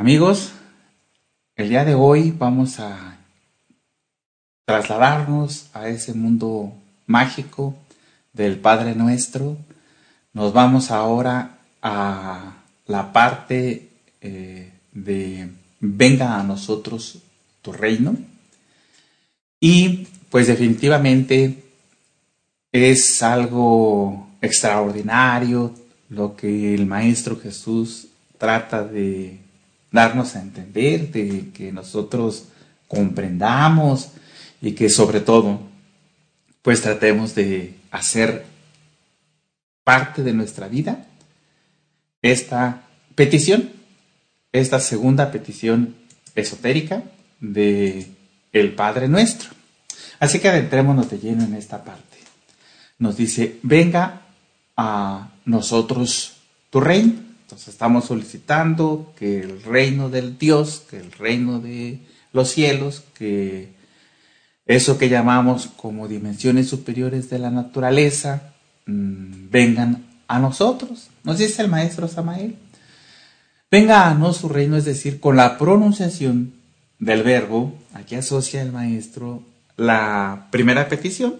Amigos, el día de hoy vamos a trasladarnos a ese mundo mágico del Padre Nuestro. Nos vamos ahora a la parte de venga a nosotros tu reino. Y pues definitivamente es algo extraordinario lo que el Maestro Jesús trata de darnos a entender, de que nosotros comprendamos y que sobre todo pues tratemos de hacer parte de nuestra vida esta petición, esta segunda petición esotérica de el Padre Nuestro. Así que adentrémonos de lleno en esta parte. Nos dice, venga a nosotros tu reino. Entonces estamos solicitando que el reino del Dios, que el reino de los cielos, que eso que llamamos como dimensiones superiores de la naturaleza, vengan a nosotros. Nos dice el maestro Samael. Venga a nosotros su reino, es decir, con la pronunciación del verbo, aquí asocia el maestro la primera petición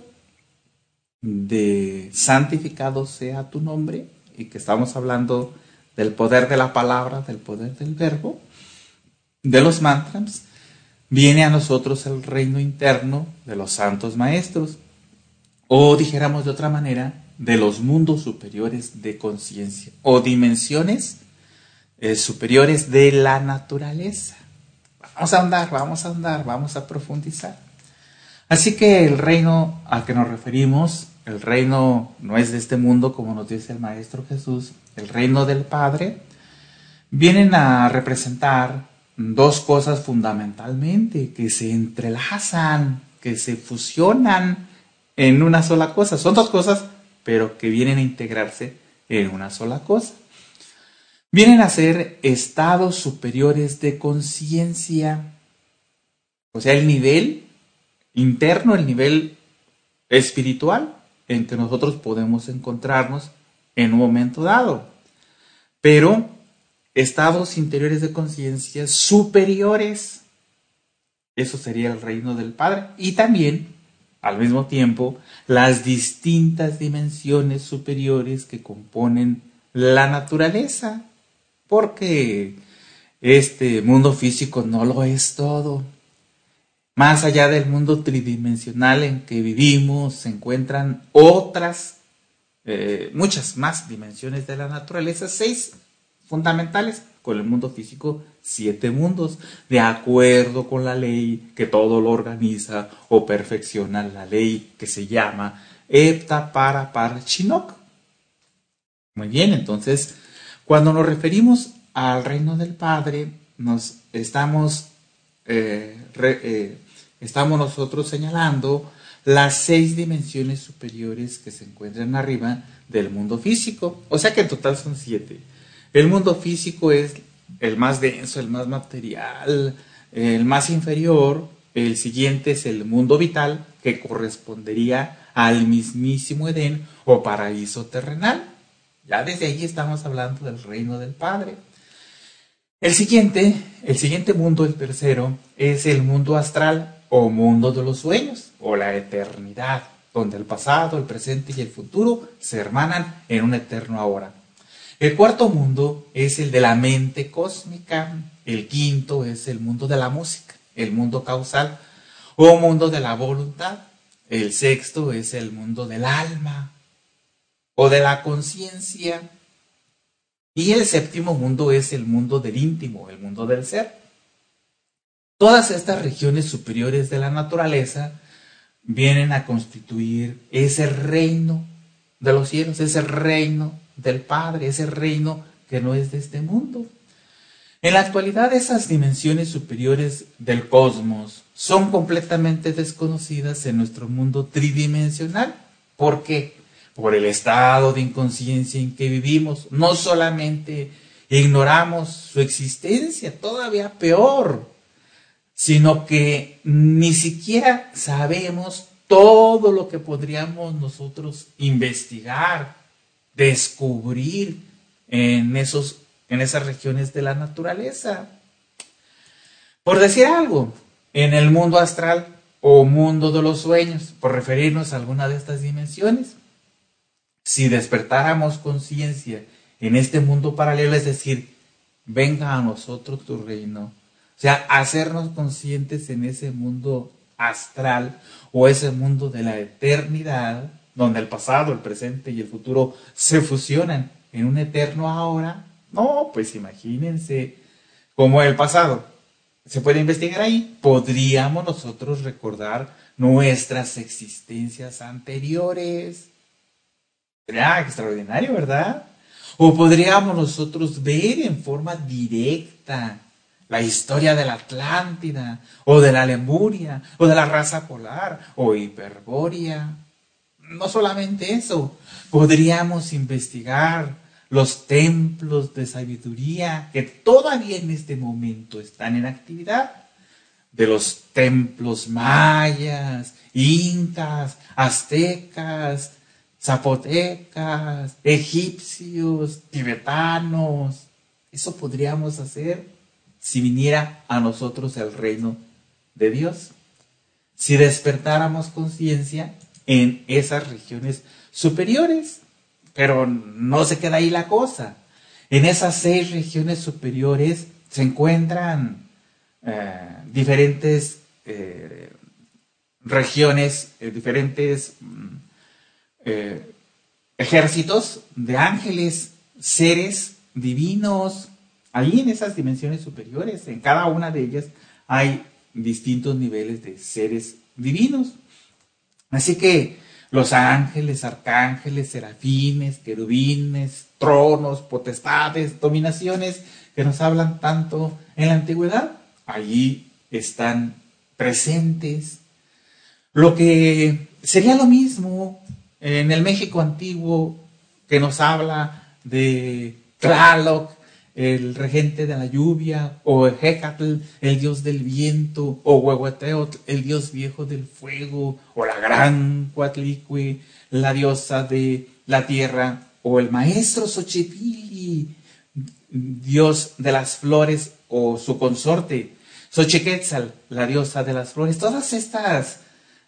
de santificado sea tu nombre, y que estamos hablando del poder de la palabra, del poder del verbo, de los mantras. Viene a nosotros el reino interno de los santos maestros, o dijéramos de otra manera, de los mundos superiores de conciencia, o dimensiones superiores de la naturaleza. Vamos a ahondar, vamos a profundizar. Así que el reino al que nos referimos, el reino no es de este mundo, como nos dice el Maestro Jesús, el reino del Padre, vienen a representar dos cosas fundamentalmente que se entrelazan, que se fusionan en una sola cosa. Son dos cosas, pero que vienen a integrarse en una sola cosa. Vienen a ser estados superiores de conciencia, o sea, el nivel interno, el nivel espiritual en que nosotros podemos encontrarnos en un momento dado. Pero estados interiores de conciencia superiores, eso sería el reino del Padre. Y también, al mismo tiempo, las distintas dimensiones superiores que componen la naturaleza. Porque este mundo físico no lo es todo. Más allá del mundo tridimensional en que vivimos, se encuentran otras, muchas más dimensiones de la naturaleza, 6 fundamentales, con el mundo físico 7 mundos, de acuerdo con la ley que todo lo organiza o perfecciona, la ley que se llama Epta Para Parchinok. Muy bien, entonces, cuando nos referimos al reino del Padre, estamos nosotros señalando las 6 dimensiones superiores que se encuentran arriba del mundo físico. O sea que en total son 7. El mundo físico es el más denso, el más material, el más inferior. El siguiente es el mundo vital, que correspondería al mismísimo Edén o paraíso terrenal. Ya desde ahí estamos hablando del reino del Padre. El siguiente mundo, el tercero, es el mundo astral o mundo de los sueños o la eternidad, donde el pasado, el presente y el futuro se hermanan en un eterno ahora. El cuarto mundo es el de la mente cósmica. El quinto es el mundo de la música, el mundo causal o mundo de la voluntad. El sexto es el mundo del alma o de la conciencia. Y el séptimo mundo es el mundo del íntimo, el mundo del ser. Todas estas regiones superiores de la naturaleza vienen a constituir ese reino de los cielos, ese reino del Padre, ese reino que no es de este mundo. En la actualidad, esas dimensiones superiores del cosmos son completamente desconocidas en nuestro mundo tridimensional. ¿Por qué? Por el estado de inconsciencia en que vivimos. No solamente ignoramos su existencia, todavía peor, sino que ni siquiera sabemos todo lo que podríamos nosotros investigar, descubrir en esas regiones de la naturaleza. Por decir algo, en el mundo astral o mundo de los sueños, por referirnos a alguna de estas dimensiones, si despertáramos conciencia en este mundo paralelo, es decir, venga a nosotros tu reino, o sea, hacernos conscientes en ese mundo astral o ese mundo de la eternidad, donde el pasado, el presente y el futuro se fusionan en un eterno ahora. No, pues imagínense cómo el pasado se puede investigar ahí. Podríamos nosotros recordar nuestras existencias anteriores. Sería extraordinario, ¿verdad? O podríamos nosotros ver en forma directa la historia de la Atlántida, o de la Lemuria, o de la raza polar, o Hiperbórea. No solamente eso, podríamos investigar los templos de sabiduría que todavía en este momento están en actividad, de los templos mayas, incas, aztecas, zapotecas, egipcios, tibetanos. Eso podríamos hacer si viniera a nosotros el reino de Dios, si despertáramos conciencia en esas regiones superiores. Pero no se queda ahí la cosa. En esas 6 regiones superiores se encuentran diferentes regiones, diferentes ejércitos de ángeles, seres divinos. Ahí en esas dimensiones superiores, en cada una de ellas hay distintos niveles de seres divinos. Así que los ángeles, arcángeles, serafines, querubines, tronos, potestades, dominaciones que nos hablan tanto en la antigüedad, allí están presentes. Lo que sería lo mismo en el México antiguo, que nos habla de Tlaloc, el regente de la lluvia, o Hecatl, el dios del viento, o Huehueteotl, el dios viejo del fuego, o la gran Coatlicue, la diosa de la tierra, o el maestro Xochipilli, dios de las flores, o su consorte, Xochiquetzal, la diosa de las flores. Todas estas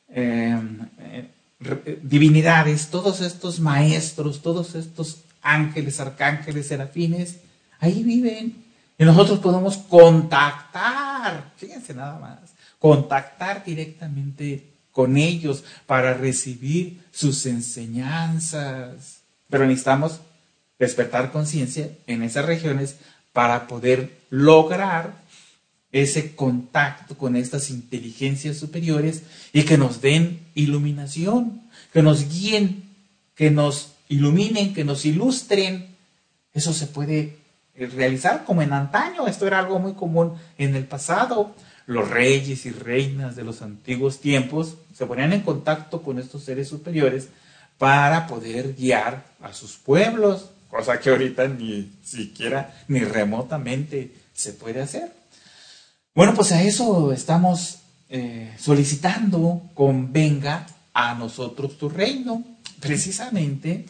divinidades, todos estos maestros, todos estos ángeles, arcángeles, serafines, ahí viven. Y nosotros podemos contactar, fíjense nada más, contactar directamente con ellos para recibir sus enseñanzas. Pero necesitamos despertar conciencia en esas regiones para poder lograr ese contacto con estas inteligencias superiores y que nos den iluminación, que nos guíen, que nos iluminen, que nos ilustren. Eso se puede realizar como en antaño. Esto era algo muy común en el pasado. Los reyes y reinas de los antiguos tiempos se ponían en contacto con estos seres superiores para poder guiar a sus pueblos, cosa que ahorita ni siquiera, ni remotamente se puede hacer. Bueno, pues a eso estamos solicitando, convenga a nosotros tu reino. Precisamente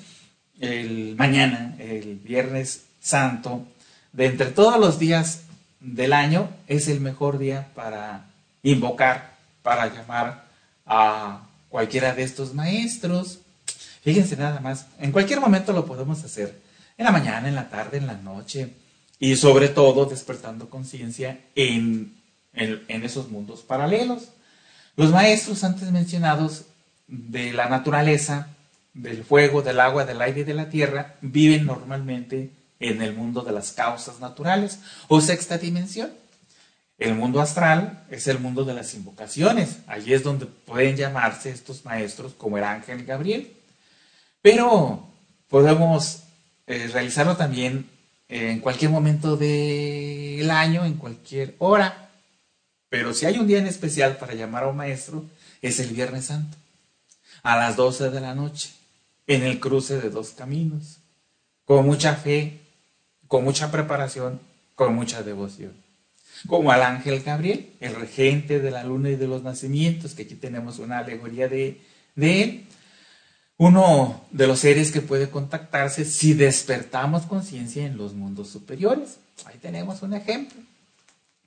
mañana, el Viernes Santo, de entre todos los días del año, es el mejor día para invocar, para llamar a cualquiera de estos maestros. Fíjense nada más, en cualquier momento lo podemos hacer, en la mañana, en la tarde, en la noche, y sobre todo despertando conciencia en esos mundos paralelos. Los maestros antes mencionados de la naturaleza, del fuego, del agua, del aire y de la tierra, viven normalmente en el mundo de las causas naturales o sexta dimensión. El mundo astral es el mundo de las invocaciones. Allí es donde pueden llamarse estos maestros como el ángel Gabriel. Pero podemos realizarlo también en cualquier momento del año, en cualquier hora. Pero si hay un día en especial para llamar a un maestro, es el Viernes Santo, a las 12 de la noche, en el cruce de 2 caminos, con mucha fe, con mucha preparación, con mucha devoción. Como al ángel Gabriel, el regente de la luna y de los nacimientos, que aquí tenemos una alegoría de él. Uno de los seres que puede contactarse si despertamos conciencia en los mundos superiores. Ahí tenemos un ejemplo.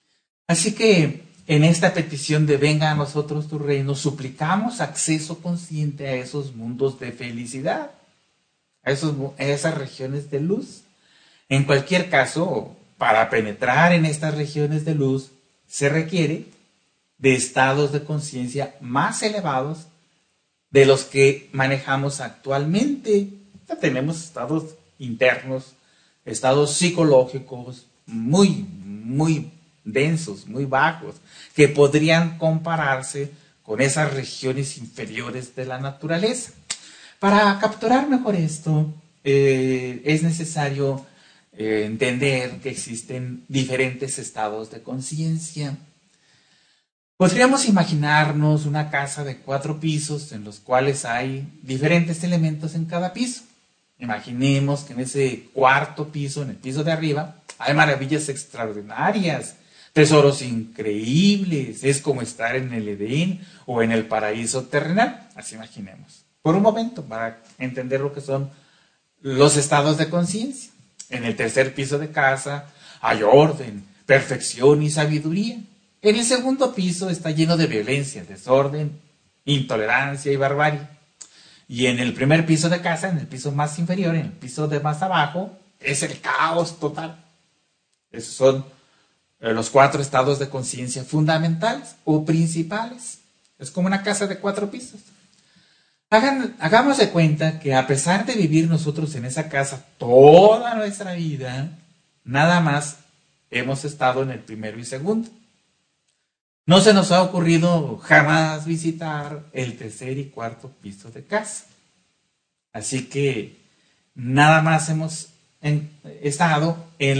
Así que en esta petición de venga a nosotros tu reino, suplicamos acceso consciente a esos mundos de felicidad, a esas regiones de luz. En cualquier caso, para penetrar en estas regiones de luz, se requiere de estados de conciencia más elevados de los que manejamos actualmente. Ya tenemos estados internos, estados psicológicos muy densos, muy bajos, que podrían compararse con esas regiones inferiores de la naturaleza. Para capturar mejor esto, es necesario entender que existen diferentes estados de conciencia. Podríamos imaginarnos una casa de 4 pisos en los cuales hay diferentes elementos en cada piso. Imaginemos que en ese 4.º piso, en el piso de arriba, hay maravillas extraordinarias, tesoros increíbles. Es como estar en el Edén o en el paraíso terrenal. Así imaginemos. Por un momento, para entender lo que son los estados de conciencia. En el 3.er piso de casa hay orden, perfección y sabiduría. En el 2.º piso está lleno de violencia, desorden, intolerancia y barbarie. Y en el 1.er piso de casa, en el piso más inferior, en el piso de más abajo, es el caos total. Esos son los 4 estados de conciencia fundamentales o principales. Es como una casa de 4 pisos. Hagamos de cuenta que a pesar de vivir nosotros en esa casa toda nuestra vida, nada más hemos estado en el 1.º y 2.º. No se nos ha ocurrido jamás visitar el 3.er y 4.º piso de casa. Así que nada más hemos estado en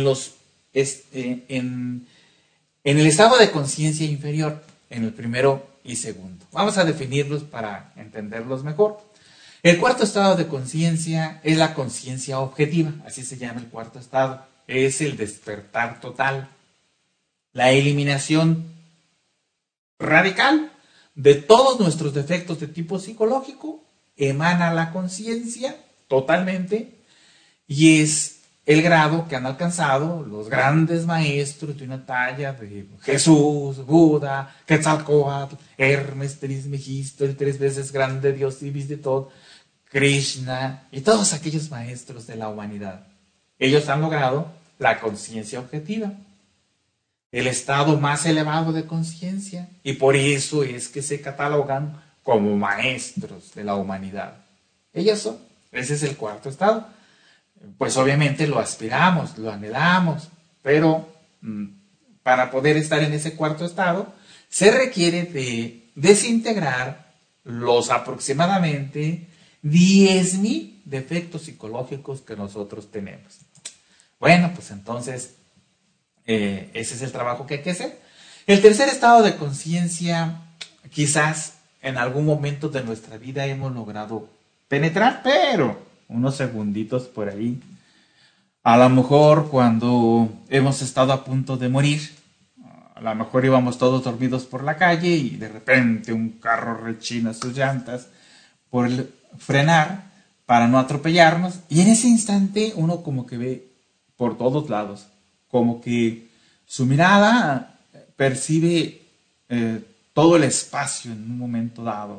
el estado de conciencia inferior, en el 1.º y 2.º. Vamos a definirlos para entenderlos mejor. El 4.º estado de conciencia es la conciencia objetiva, así se llama el 4.º estado. Es el despertar total, la eliminación radical de todos nuestros defectos de tipo psicológico. Emana la conciencia totalmente y es el grado que han alcanzado los grandes maestros de una talla de Jesús, Buda, Quetzalcóatl, Hermes Trismegisto, el 3 veces grande Dios y todo, Krishna y todos aquellos maestros de la humanidad. Ellos han logrado la conciencia objetiva, el estado más elevado de conciencia, y por eso es que se catalogan como maestros de la humanidad. Ellos son, ese es el 4.º estado. Pues obviamente lo aspiramos, lo anhelamos, pero para poder estar en ese 4.º estado se requiere de desintegrar los aproximadamente 10.000 defectos psicológicos que nosotros tenemos. Bueno, pues entonces ese es el trabajo que hay que hacer. El 3.er estado de conciencia, quizás en algún momento de nuestra vida hemos logrado penetrar, pero unos segunditos por ahí. A lo mejor cuando hemos estado a punto de morir, a lo mejor íbamos todos dormidos por la calle y de repente un carro rechina sus llantas por frenar para no atropellarnos, y en ese instante uno como que ve por todos lados, como que su mirada percibe todo el espacio en un momento dado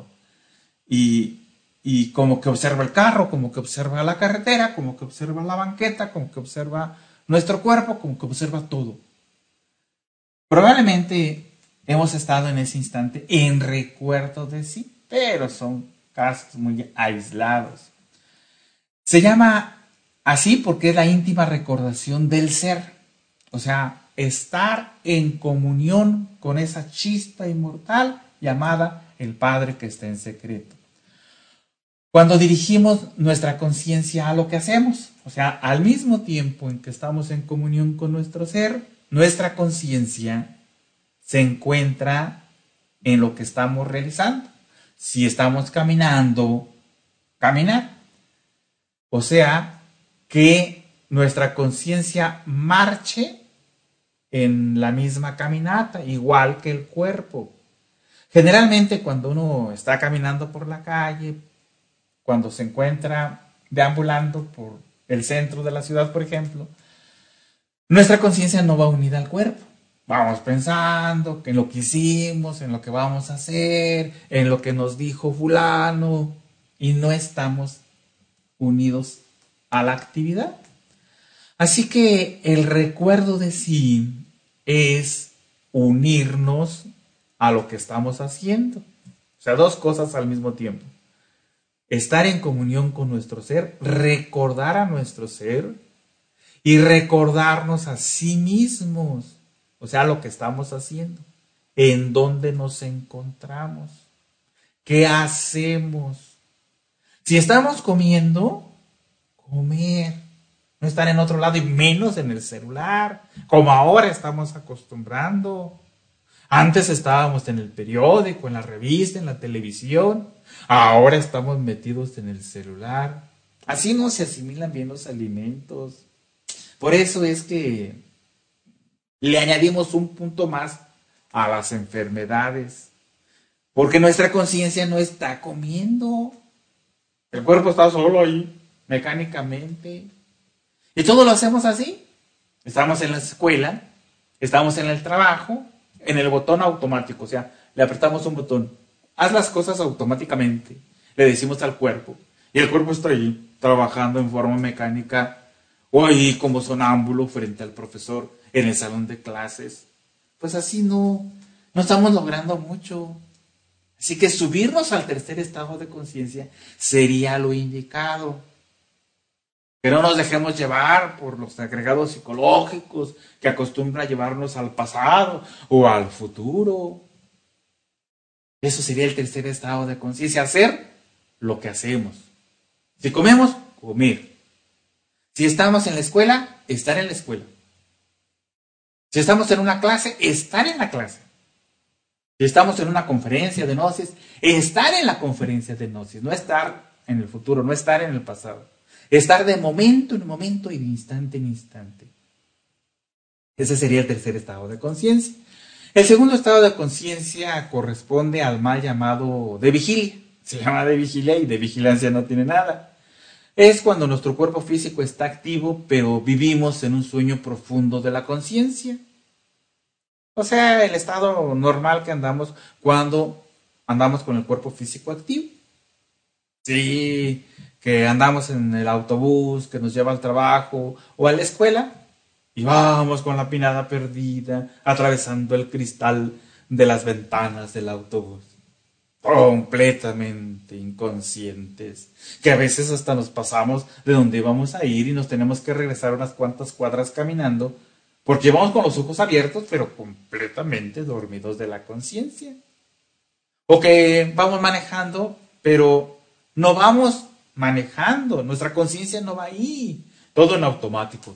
y como que observa el carro, como que observa la carretera, como que observa la banqueta, como que observa nuestro cuerpo, como que observa todo. Probablemente hemos estado en ese instante en recuerdo de sí, pero son casos muy aislados. Se llama así porque es la íntima recordación del ser, o sea, estar en comunión con esa chispa inmortal llamada el Padre que está en secreto. Cuando dirigimos nuestra conciencia a lo que hacemos, o sea, al mismo tiempo en que estamos en comunión con nuestro ser, nuestra conciencia se encuentra en lo que estamos realizando. Si estamos caminando, caminar. O sea, que nuestra conciencia marche en la misma caminata, igual que el cuerpo. Generalmente cuando uno está caminando por la calle, cuando se encuentra deambulando por el centro de la ciudad, por ejemplo, nuestra conciencia no va unida al cuerpo. Vamos pensando que en lo que hicimos, en lo que vamos a hacer, en lo que nos dijo fulano, y no estamos unidos a la actividad. Así que el recuerdo de sí es unirnos a lo que estamos haciendo. O sea, dos cosas al mismo tiempo. Estar en comunión con nuestro ser, recordar a nuestro ser y recordarnos a sí mismos. O sea, lo que estamos haciendo, en dónde nos encontramos, qué hacemos. Si estamos comiendo, comer, no estar en otro lado y menos en el celular, como ahora estamos acostumbrando. Antes estábamos en el periódico, en la revista, en la televisión, ahora estamos metidos en el celular. Así no se asimilan bien los alimentos. Por eso es que le añadimos un punto más a las enfermedades, porque nuestra conciencia no está comiendo. El cuerpo está solo ahí, mecánicamente. Y todo lo hacemos así. Estamos en la escuela, estamos en el trabajo, en el botón automático. O sea, le apretamos un botón. Haz las cosas automáticamente. Le decimos al cuerpo. Y el cuerpo está ahí, trabajando en forma mecánica, o ahí como sonámbulo frente al profesor en el salón de clases. Pues así no estamos logrando mucho. Así que subirnos al tercer estado de conciencia sería lo indicado. Que no nos dejemos llevar por los agregados psicológicos que acostumbran a llevarnos al pasado o al futuro. Eso sería el tercer estado de conciencia, hacer lo que hacemos. Si comemos, comer. Si estamos en la escuela, estar en la escuela. Si estamos en una clase, estar en la clase. Si estamos en una conferencia de gnosis, estar en la conferencia de gnosis, no estar en el futuro, no estar en el pasado. Estar de momento en momento y de instante en instante. Ese sería el tercer estado de conciencia. El segundo estado de conciencia corresponde al mal llamado de vigilia. Se llama de vigilia y de vigilancia no tiene nada. Es cuando nuestro cuerpo físico está activo, pero vivimos en un sueño profundo de la conciencia. O sea, el estado normal que andamos cuando andamos con el cuerpo físico activo. Sí, que andamos en el autobús que nos lleva al trabajo o a la escuela y vamos con la pinada perdida, atravesando el cristal de las ventanas del autobús. Completamente inconscientes, que a veces hasta nos pasamos de donde íbamos a ir y nos tenemos que regresar unas cuantas cuadras caminando porque vamos con los ojos abiertos pero completamente dormidos de la conciencia. O que vamos manejando pero no vamos manejando, nuestra conciencia no va ahí, todo en automático,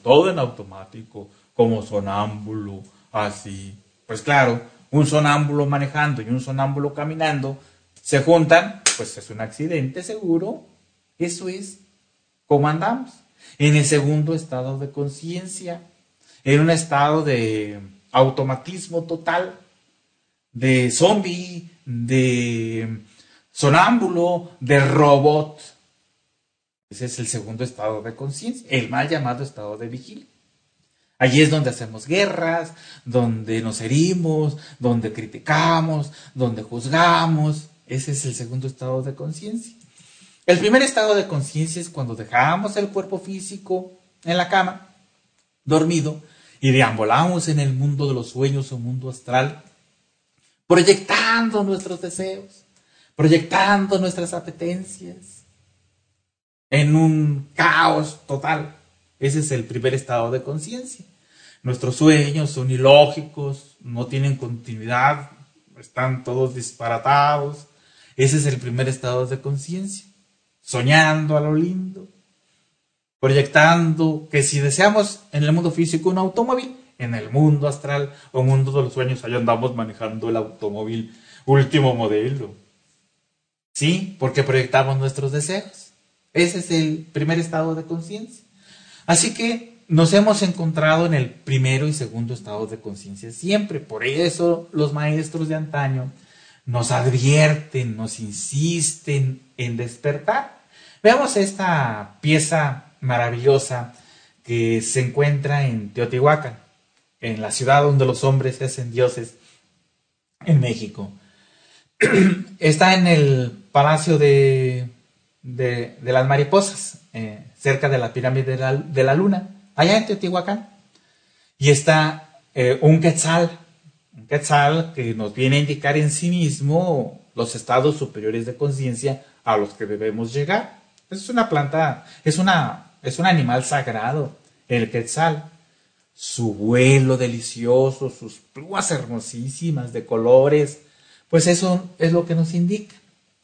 como sonámbulo, así. Pues claro, un sonámbulo manejando y un sonámbulo caminando se juntan, pues es un accidente seguro. Eso es como andamos. En el segundo estado de conciencia, en un estado de automatismo total, de zombie, de sonámbulo, de robot. Ese es el segundo estado de conciencia, el mal llamado estado de vigilia. Allí es donde hacemos guerras, donde nos herimos, donde criticamos, donde juzgamos. Ese es el segundo estado de conciencia. El primer estado de conciencia es cuando dejamos el cuerpo físico en la cama, dormido, y deambulamos en el mundo de los sueños o mundo astral, proyectando nuestros deseos, proyectando nuestras apetencias, en un caos total. Ese es el primer estado de conciencia. Nuestros sueños son ilógicos, no tienen continuidad, están todos disparatados. Ese es el primer estado de conciencia. Soñando a lo lindo, proyectando que si deseamos en el mundo físico un automóvil, en el mundo astral o mundo de los sueños, allá andamos manejando el automóvil último modelo. Sí, porque proyectamos nuestros deseos. Ese es el primer estado de conciencia. Así que nos hemos encontrado en el primero y segundo estado de conciencia siempre. Por eso los maestros de antaño nos advierten, nos insisten en despertar. Veamos esta pieza maravillosa que se encuentra en Teotihuacán. en la ciudad donde los hombres se hacen dioses, en México. Está en el Palacio de las Mariposas, cerca de la pirámide de la Luna, allá en Teotihuacán. Y está un quetzal que nos viene a indicar en sí mismo los estados superiores de conciencia a los que debemos llegar. Es una planta, es un animal sagrado, el quetzal. Su vuelo delicioso, sus plumas hermosísimas de colores, pues eso es lo que nos indica.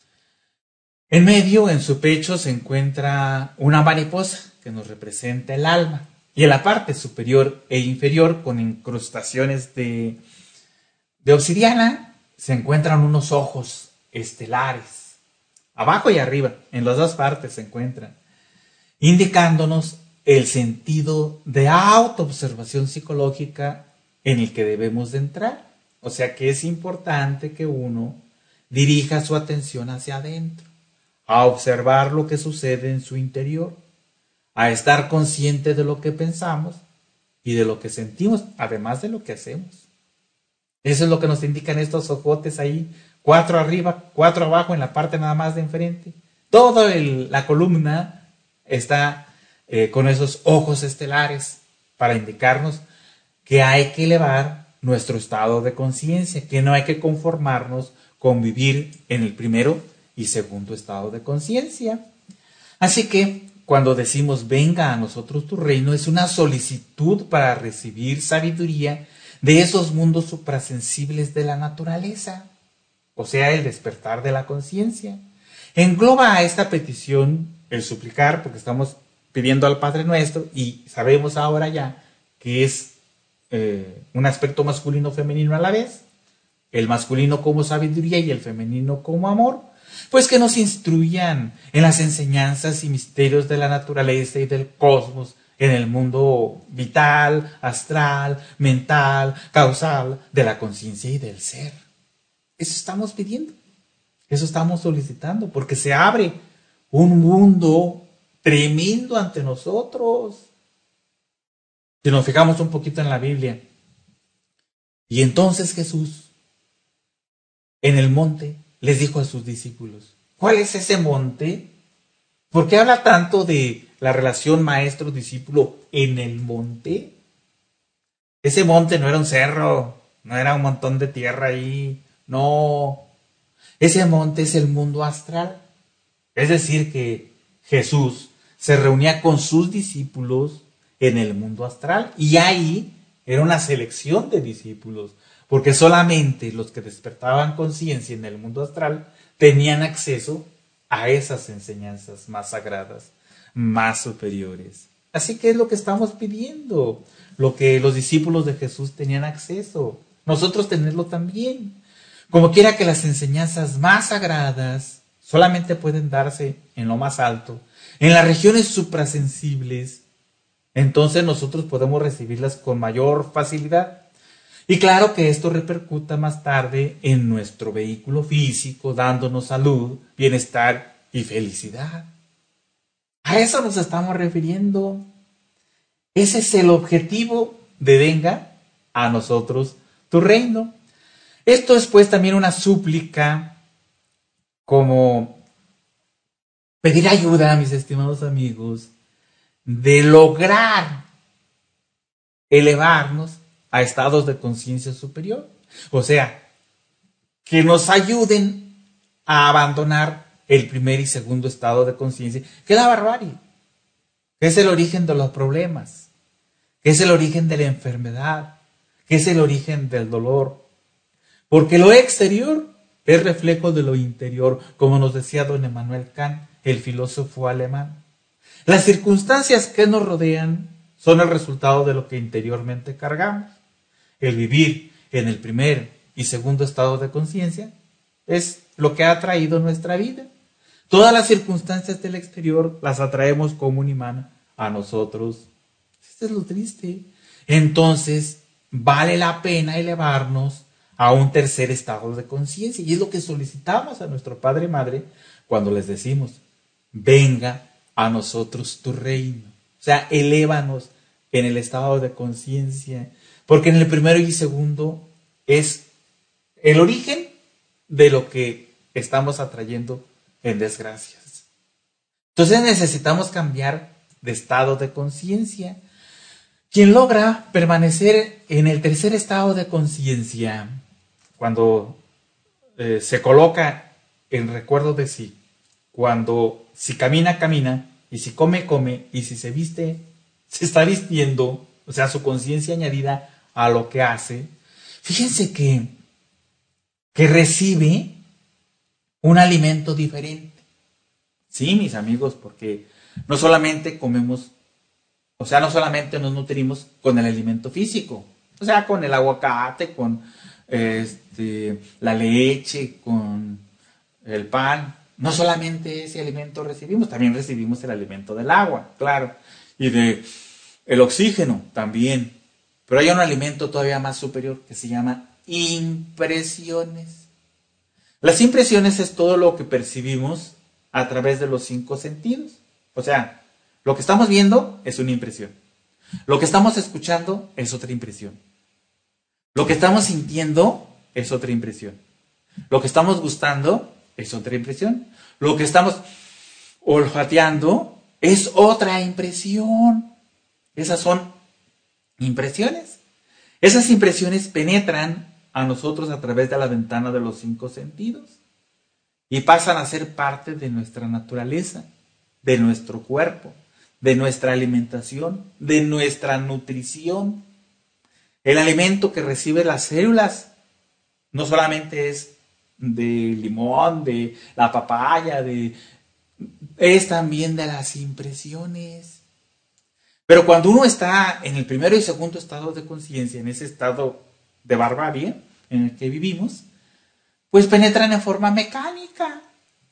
En medio, en su pecho, se encuentra una mariposa que nos representa el alma. Y en la parte superior e inferior, con incrustaciones de obsidiana, se encuentran unos ojos estelares. Abajo y arriba, en las dos partes se encuentran, indicándonos el sentido de autoobservación psicológica en el que debemos de entrar. O sea que es importante que uno dirija su atención hacia adentro, a observar lo que sucede en su interior, a estar consciente de lo que pensamos y de lo que sentimos, además de lo que hacemos. Eso es lo que nos indican estos ojotes ahí, 4 arriba, 4 abajo, en la parte nada más de enfrente. Toda la columna está con esos ojos estelares para indicarnos que hay que elevar nuestro estado de conciencia, que no hay que conformarnos con vivir en el primero y segundo estado de conciencia. Así que cuando decimos venga a nosotros tu reino, es una solicitud para recibir sabiduría de esos mundos suprasensibles de la naturaleza, o sea, el despertar de la conciencia. Engloba a esta petición el suplicar, porque estamos pidiendo al Padre Nuestro y sabemos ahora ya que es un aspecto masculino-femenino a la vez, el masculino como sabiduría y el femenino como amor, pues que nos instruyan en las enseñanzas y misterios de la naturaleza y del cosmos, en el mundo vital, astral, mental, causal, de la conciencia y del ser. Eso estamos pidiendo, eso estamos solicitando, porque se abre un mundo tremendo ante nosotros. Si nos fijamos un poquito en la Biblia, y entonces Jesús en el monte les dijo a sus discípulos, ¿cuál es ese monte? ¿Por qué habla tanto de la relación maestro-discípulo en el monte? Ese monte no era un cerro, no era un montón de tierra ahí, no. Ese monte es el mundo astral. Es decir, que Jesús se reunía con sus discípulos en el mundo astral y ahí era una selección de discípulos, porque solamente los que despertaban conciencia en el mundo astral tenían acceso a esas enseñanzas más sagradas, más superiores. Así que es lo que estamos pidiendo, lo que los discípulos de Jesús tenían acceso, nosotros tenerlo también. Como quiera que las enseñanzas más sagradas solamente pueden darse en lo más alto, en las regiones suprasensibles, entonces nosotros podemos recibirlas con mayor facilidad. Y claro que esto repercuta más tarde en nuestro vehículo físico, dándonos salud, bienestar y felicidad. A eso nos estamos refiriendo. Ese es el objetivo de venga a nosotros tu reino. Esto es pues también una súplica, como pedir ayuda, mis estimados amigos, de lograr elevarnos a estados de conciencia superior. O sea, que nos ayuden a abandonar el primer y segundo estado de conciencia, que es la barbarie, que es el origen de los problemas, que es el origen de la enfermedad, que es el origen del dolor. Porque lo exterior es reflejo de lo interior, como nos decía don Emmanuel Kant, el filósofo alemán. Las circunstancias que nos rodean son el resultado de lo que interiormente cargamos. El vivir en el primer y segundo estado de conciencia es lo que ha traído nuestra vida. Todas las circunstancias del exterior las atraemos como un imán a nosotros. Esto es lo triste. Entonces, vale la pena elevarnos a un tercer estado de conciencia. Y es lo que solicitamos a nuestro Padre y Madre cuando les decimos, venga a nosotros tu reino. O sea, elévanos en el estado de conciencia, Porque en el primero y segundo es el origen de lo que estamos atrayendo en desgracias. Entonces necesitamos cambiar de estado de conciencia. Quien logra permanecer en el tercer estado de conciencia, cuando se coloca en recuerdo de sí, cuando si camina, camina, y si come, come, y si se viste, se está vistiendo, o sea, su conciencia añadida a lo que hace, fíjense que recibe un alimento diferente. Sí, mis amigos, porque no solamente comemos, o sea, no solamente nos nutrimos con el alimento físico, o sea, con el aguacate, con la leche, con el pan. No solamente ese alimento recibimos, también recibimos el alimento del agua, claro, y de el oxígeno también. Pero hay un alimento todavía más superior que se llama impresiones. Las impresiones es todo lo que percibimos a través de los 5 sentidos. O sea, lo que estamos viendo es una impresión. Lo que estamos escuchando es otra impresión. Lo que estamos sintiendo es otra impresión. Lo que estamos gustando es otra impresión. Lo que estamos olfateando es otra impresión. Esas son impresiones. Esas impresiones penetran a nosotros a través de la ventana de los 5 sentidos y pasan a ser parte de nuestra naturaleza, de nuestro cuerpo, de nuestra alimentación, de nuestra nutrición. El alimento que reciben las células no solamente es de limón, de la papaya, es también de las impresiones. Pero cuando uno está en el primero y segundo estado de conciencia, en ese estado de barbarie en el que vivimos, pues penetran en forma mecánica.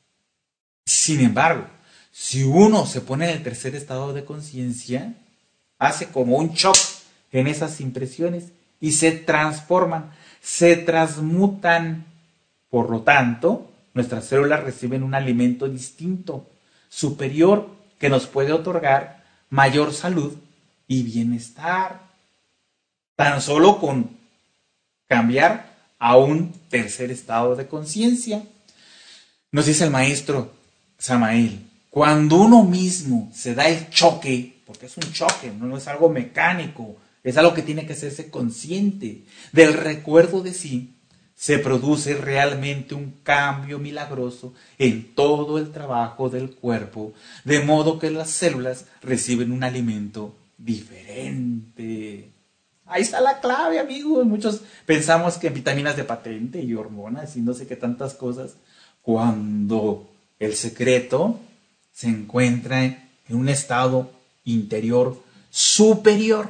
Sin embargo, si uno se pone en el tercer estado de conciencia, hace como un shock en esas impresiones y se transforman, se transmutan. Por lo tanto, nuestras células reciben un alimento distinto, superior, que nos puede otorgar mayor salud y bienestar. Tan solo con cambiar a un tercer estado de conciencia. Nos dice el maestro Samael, cuando uno mismo se da el choque, porque es un choque, no es algo mecánico, es algo que tiene que hacerse consciente del recuerdo de sí, se produce realmente un cambio milagroso en todo el trabajo del cuerpo, de modo que las células reciben un alimento diferente. Ahí está la clave, amigos. Muchos pensamos que en vitaminas de patente y hormonas y no sé qué tantas cosas, cuando el secreto se encuentra en un estado interior superior.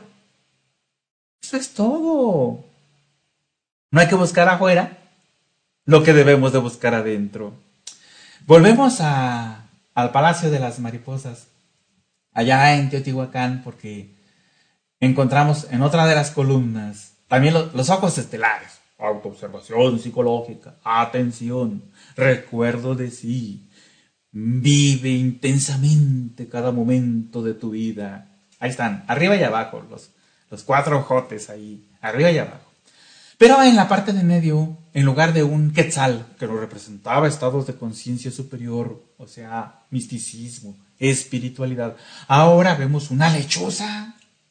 Eso es todo. No hay que buscar afuera lo que debemos de buscar adentro. Volvemos al Palacio de las Mariposas, allá en Teotihuacán, porque encontramos en otra de las columnas también los ojos estelares. Autoobservación psicológica, atención, recuerdo de sí. Vive intensamente cada momento de tu vida. Ahí están, arriba y abajo, los 4 ojotes ahí, arriba y abajo. Pero en la parte de medio, en lugar de un quetzal, que lo representaba estados de conciencia superior, o sea, misticismo, espiritualidad, ahora vemos una lechuza.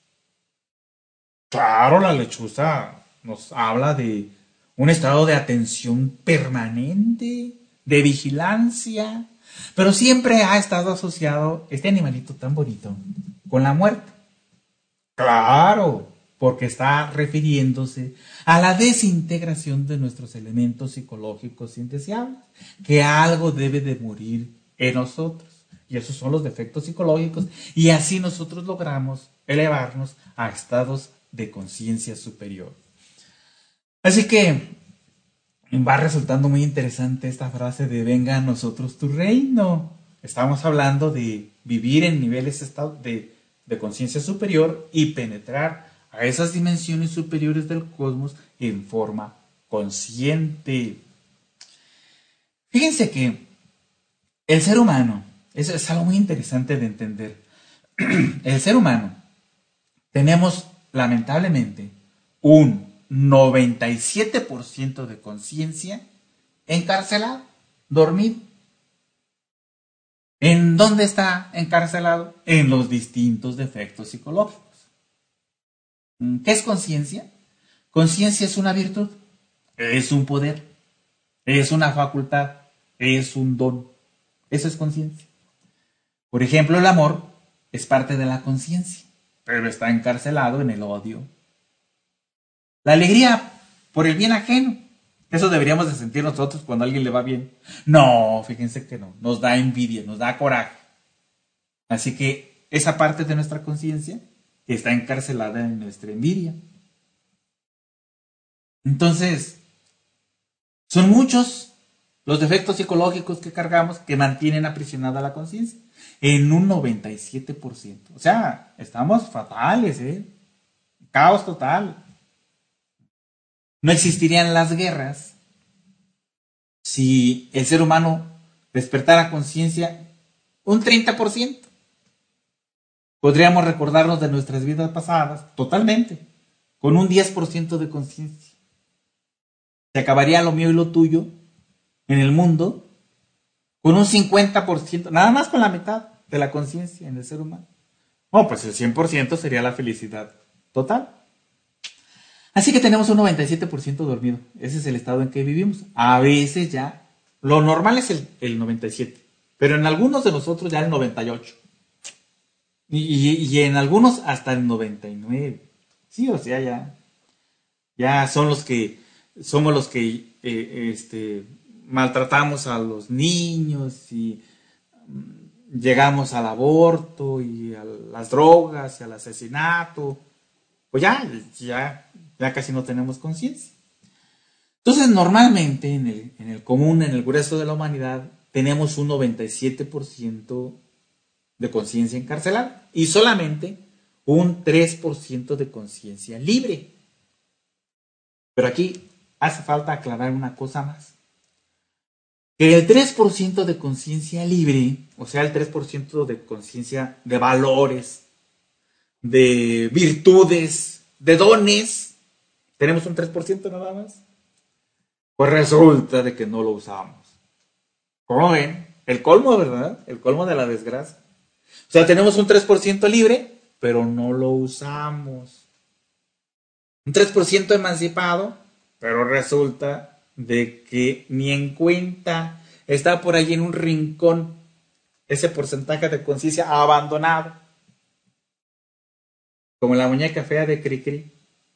Claro, la lechuza nos habla de un estado de atención permanente, de vigilancia, pero siempre ha estado asociado este animalito tan bonito con la muerte. Claro, porque está refiriéndose a la desintegración de nuestros elementos psicológicos indeseables, que algo debe de morir en nosotros. Y esos son los defectos psicológicos. Y así nosotros logramos elevarnos a estados de conciencia superior. Así que va resultando muy interesante esta frase de venga a nosotros tu reino. Estamos hablando de vivir en niveles de conciencia superior y penetrar a esas dimensiones superiores del cosmos en forma consciente. Fíjense que el ser humano, eso es algo muy interesante de entender. El ser humano tenemos lamentablemente un 97% de conciencia encarcelado, dormido. ¿En dónde está encarcelado? En los distintos defectos psicológicos. ¿Qué es conciencia? Conciencia es una virtud, es un poder, es una facultad, es un don. Eso es conciencia. Por ejemplo, el amor es parte de la conciencia, pero está encarcelado en el odio. La alegría por el bien ajeno. Eso deberíamos de sentir nosotros cuando a alguien le va bien. No, fíjense que no. Nos da envidia, nos da coraje. Así que esa parte de nuestra conciencia está encarcelada en nuestra envidia. Entonces, son muchos los defectos psicológicos que cargamos que mantienen aprisionada la conciencia en un 97%. O sea, estamos fatales, caos total. No existirían las guerras si el ser humano despertara conciencia un 30%. Podríamos recordarnos de nuestras vidas pasadas totalmente, con un 10% de conciencia. Se acabaría lo mío y lo tuyo en el mundo con un 50%, nada más con la mitad de la conciencia en el ser humano. Oh, pues el 100% sería la felicidad total. Así que tenemos un 97% dormido. Ese es el estado en que vivimos. A veces ya, lo normal es el 97%, pero en algunos de nosotros ya el 98%. Y en algunos hasta el 99%. Sí, o sea, ya somos los que maltratamos a los niños y llegamos al aborto y a las drogas y al asesinato. Pues ya casi no tenemos conciencia. Entonces, normalmente en el común, en el grueso de la humanidad, tenemos un 97% de conciencia encarcelada y solamente un 3% de conciencia libre. Pero aquí hace falta aclarar una cosa más. Que el 3% de conciencia libre, o sea, el 3% de conciencia de valores, de virtudes, de dones, tenemos un 3% nada más. Pues resulta de que no lo usamos. ¿Cómo ven? El colmo, ¿verdad? El colmo de la desgracia. O sea, tenemos un 3% libre, pero no lo usamos. Un 3% emancipado, pero resulta de que ni en cuenta está por allí en un rincón ese porcentaje de conciencia abandonado. Como la muñeca fea de Cricri.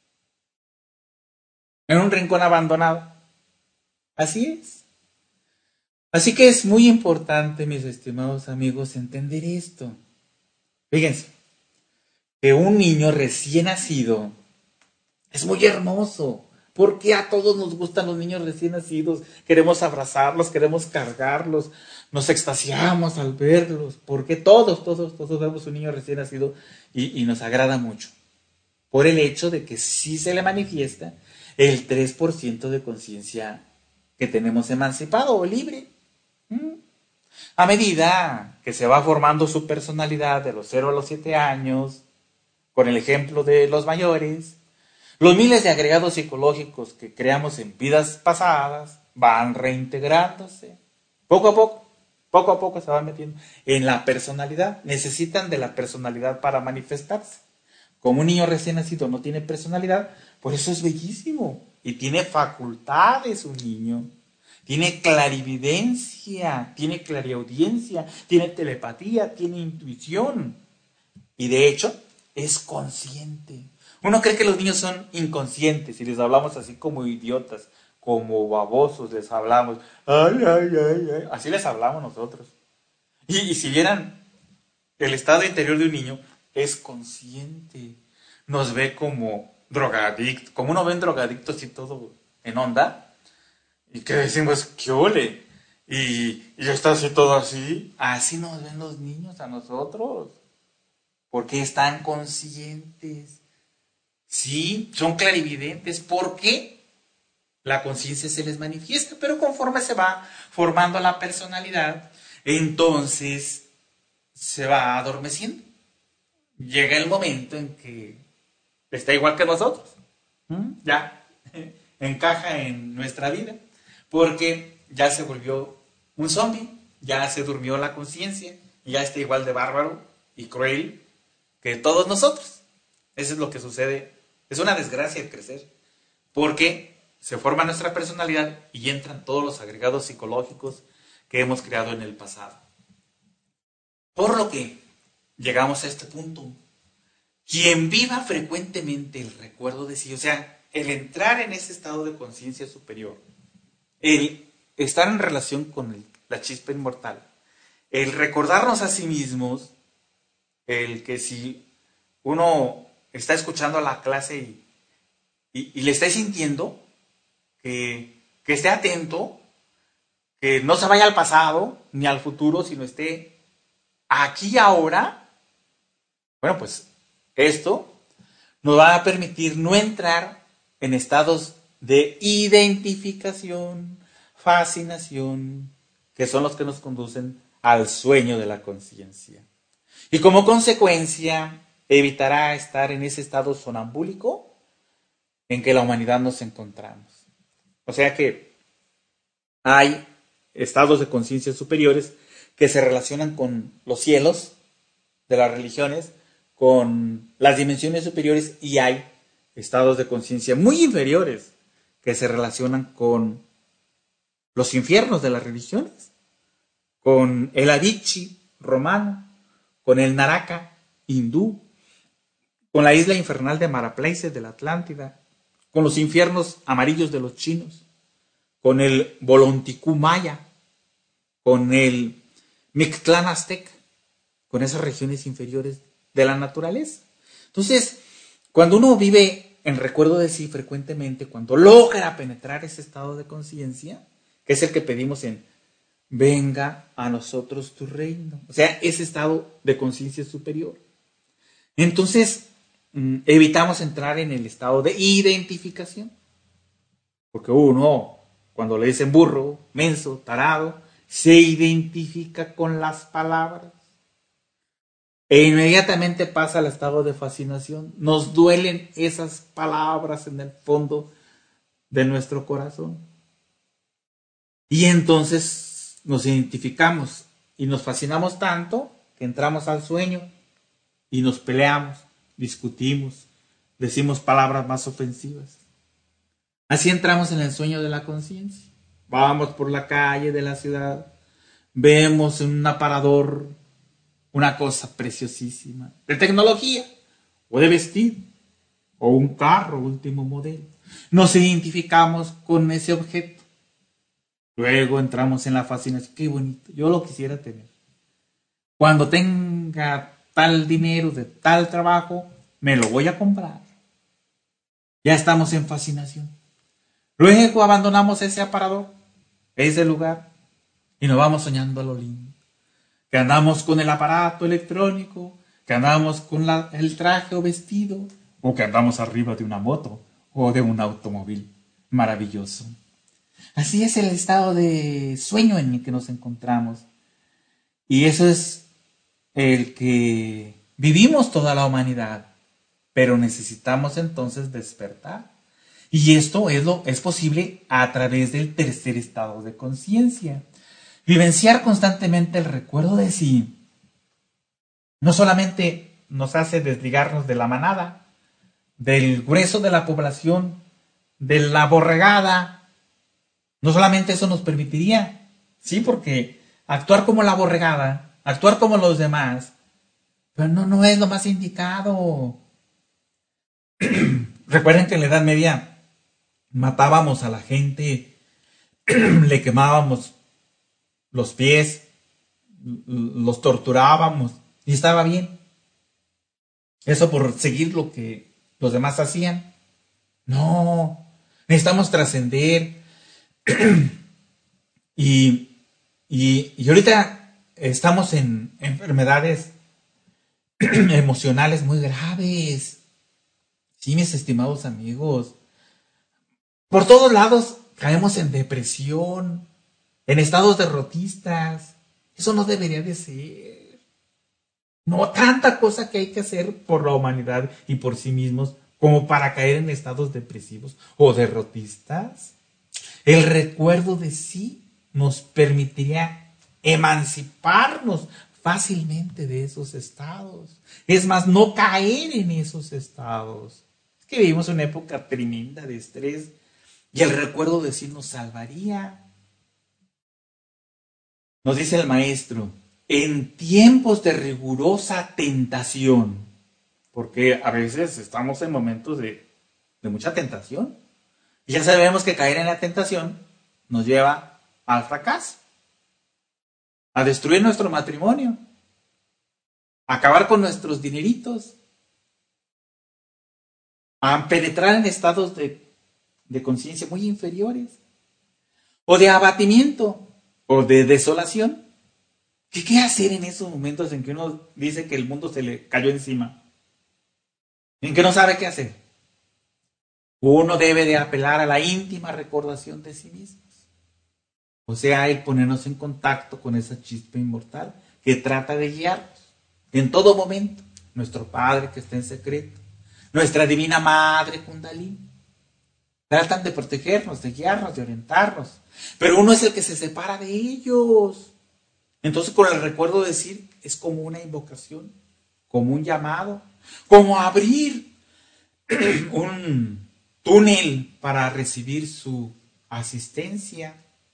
En un rincón abandonado. Así es. Así que es muy importante, mis estimados amigos, entender esto. Fíjense, que un niño recién nacido es muy hermoso. Porque a todos nos gustan los niños recién nacidos. Queremos abrazarlos, queremos cargarlos, nos extasiamos al verlos. Porque todos vemos un niño recién nacido y nos agrada mucho. Por el hecho de que sí se le manifiesta el 3% de conciencia que tenemos emancipado o libre. A medida que se va formando su personalidad de los 0 a los 7 años, con el ejemplo de los mayores, los miles de agregados psicológicos que creamos en vidas pasadas van reintegrándose. Poco a poco se van metiendo en la personalidad. Necesitan de la personalidad para manifestarse. Como un niño recién nacido no tiene personalidad, por eso es bellísimo. Y tiene facultades un niño. Tiene clarividencia, tiene clariaudiencia, tiene telepatía, tiene intuición. Y de hecho, es consciente. Uno cree que los niños son inconscientes y les hablamos así como idiotas, como babosos les hablamos. Ay. Así les hablamos nosotros. Y si vieran el estado interior de un niño, es consciente. Nos ve como drogadicto, como uno ve en drogadicto así todo en onda. Y que decimos, ¿qué ole? Y está así todo así. Así nos ven los niños a nosotros. Porque están conscientes. Sí, son clarividentes. ¿Por qué? La conciencia se les manifiesta, pero conforme se va formando la personalidad, entonces se va adormeciendo. Llega el momento en que está igual que nosotros. ya encaja en nuestra vida, porque ya se volvió un zombie, ya se durmió la conciencia y ya está igual de bárbaro y cruel que todos nosotros. Eso es lo que sucede. Es una desgracia el crecer, porque se forma nuestra personalidad y entran todos los agregados psicológicos que hemos creado en el pasado. Por lo que llegamos a este punto. Quien viva frecuentemente el recuerdo de sí, o sea, el entrar en ese estado de conciencia superior, el estar en relación con la chispa inmortal, el recordarnos a sí mismos, el que si uno está escuchando la clase y le está sintiendo, que esté atento, que no se vaya al pasado ni al futuro, sino esté aquí y ahora. Bueno, pues esto nos va a permitir no entrar en estados de identificación, fascinación, que son los que nos conducen al sueño de la conciencia. Y como consecuencia, evitará estar en ese estado sonambúlico en que la humanidad nos encontramos. O sea que hay estados de conciencia superiores que se relacionan con los cielos de las religiones, con las dimensiones superiores, y hay estados de conciencia muy inferiores que se relacionan con los infiernos de las religiones, con el Avicii romano, con el Naraka hindú, con la isla infernal de Marapleises de la Atlántida, con los infiernos amarillos de los chinos, con el Bolonticú maya, con el Mictlán azteca, con esas regiones inferiores de la naturaleza. Entonces, cuando uno vive en recuerdo de sí frecuentemente, cuando logra penetrar ese estado de conciencia, que es el que pedimos en venga a nosotros tu reino, o sea, ese estado de conciencia superior, entonces evitamos entrar en el estado de identificación, porque uno, cuando le dicen burro, menso, tarado, se identifica con las palabras e inmediatamente pasa al estado de fascinación. Nos duelen esas palabras en el fondo de nuestro corazón. Y entonces nos identificamos y nos fascinamos tanto que entramos al sueño y nos peleamos, discutimos, decimos palabras más ofensivas. Así entramos en el sueño de la conciencia. Vamos por la calle de la ciudad, vemos en un aparador una cosa preciosísima, de tecnología, o de vestir, o un carro último modelo. Nos identificamos con ese objeto. Luego entramos en la fascinación. Qué bonito, yo lo quisiera tener. Cuando tenga tal dinero de tal trabajo, me lo voy a comprar. Ya estamos en fascinación. Luego abandonamos ese aparador, ese lugar, y nos vamos soñando a lo lindo. Que andamos con el aparato electrónico, que andamos con el traje o vestido, o que andamos arriba de una moto o de un automóvil maravilloso. Así es el estado de sueño en el que nos encontramos. Y eso es el que vivimos toda la humanidad. Pero necesitamos entonces despertar. Y esto es posible a través del tercer estado de conciencia. Vivenciar constantemente el recuerdo de sí no solamente nos hace desligarnos de la manada, del grueso de la población, de la borregada. No solamente eso nos permitiría, sí, porque actuar como la borregada, actuar como los demás, pero no es lo más indicado. Recuerden que en la Edad Media matábamos a la gente, le quemábamos los pies, los torturábamos y estaba bien. Eso por seguir lo que los demás hacían. No, necesitamos trascender. y ahorita estamos en enfermedades emocionales muy graves. Sí, mis estimados amigos. Por todos lados caemos en depresión, en estados derrotistas. Eso no debería de ser. No, tanta cosa que hay que hacer por la humanidad y por sí mismos como para caer en estados depresivos o derrotistas. El recuerdo de sí nos permitiría emanciparnos fácilmente de esos estados. Es más, no caer en esos estados. Es que vivimos una época tremenda de estrés y el recuerdo de sí nos salvaría. Nos dice el maestro, en tiempos de rigurosa tentación, porque a veces estamos en momentos de mucha tentación, y ya sabemos que caer en la tentación nos lleva al fracaso, a destruir nuestro matrimonio, a acabar con nuestros dineritos, a penetrar en estados de conciencia muy inferiores, o de abatimiento, o de desolación. ¿Qué hacer en esos momentos en que uno dice que el mundo se le cayó encima? En que no sabe qué hacer. Uno debe de apelar a la íntima recordación de sí mismos. O sea, el ponernos en contacto con esa chispa inmortal que trata de guiarnos en todo momento. Nuestro Padre que está en secreto, nuestra Divina Madre Kundalini. Tratan de protegernos, de guiarnos, de orientarnos. Pero uno es el que se separa de ellos. Entonces, con el recuerdo de decir, es como una invocación, como un llamado, como abrir un túnel para recibir su asistencia.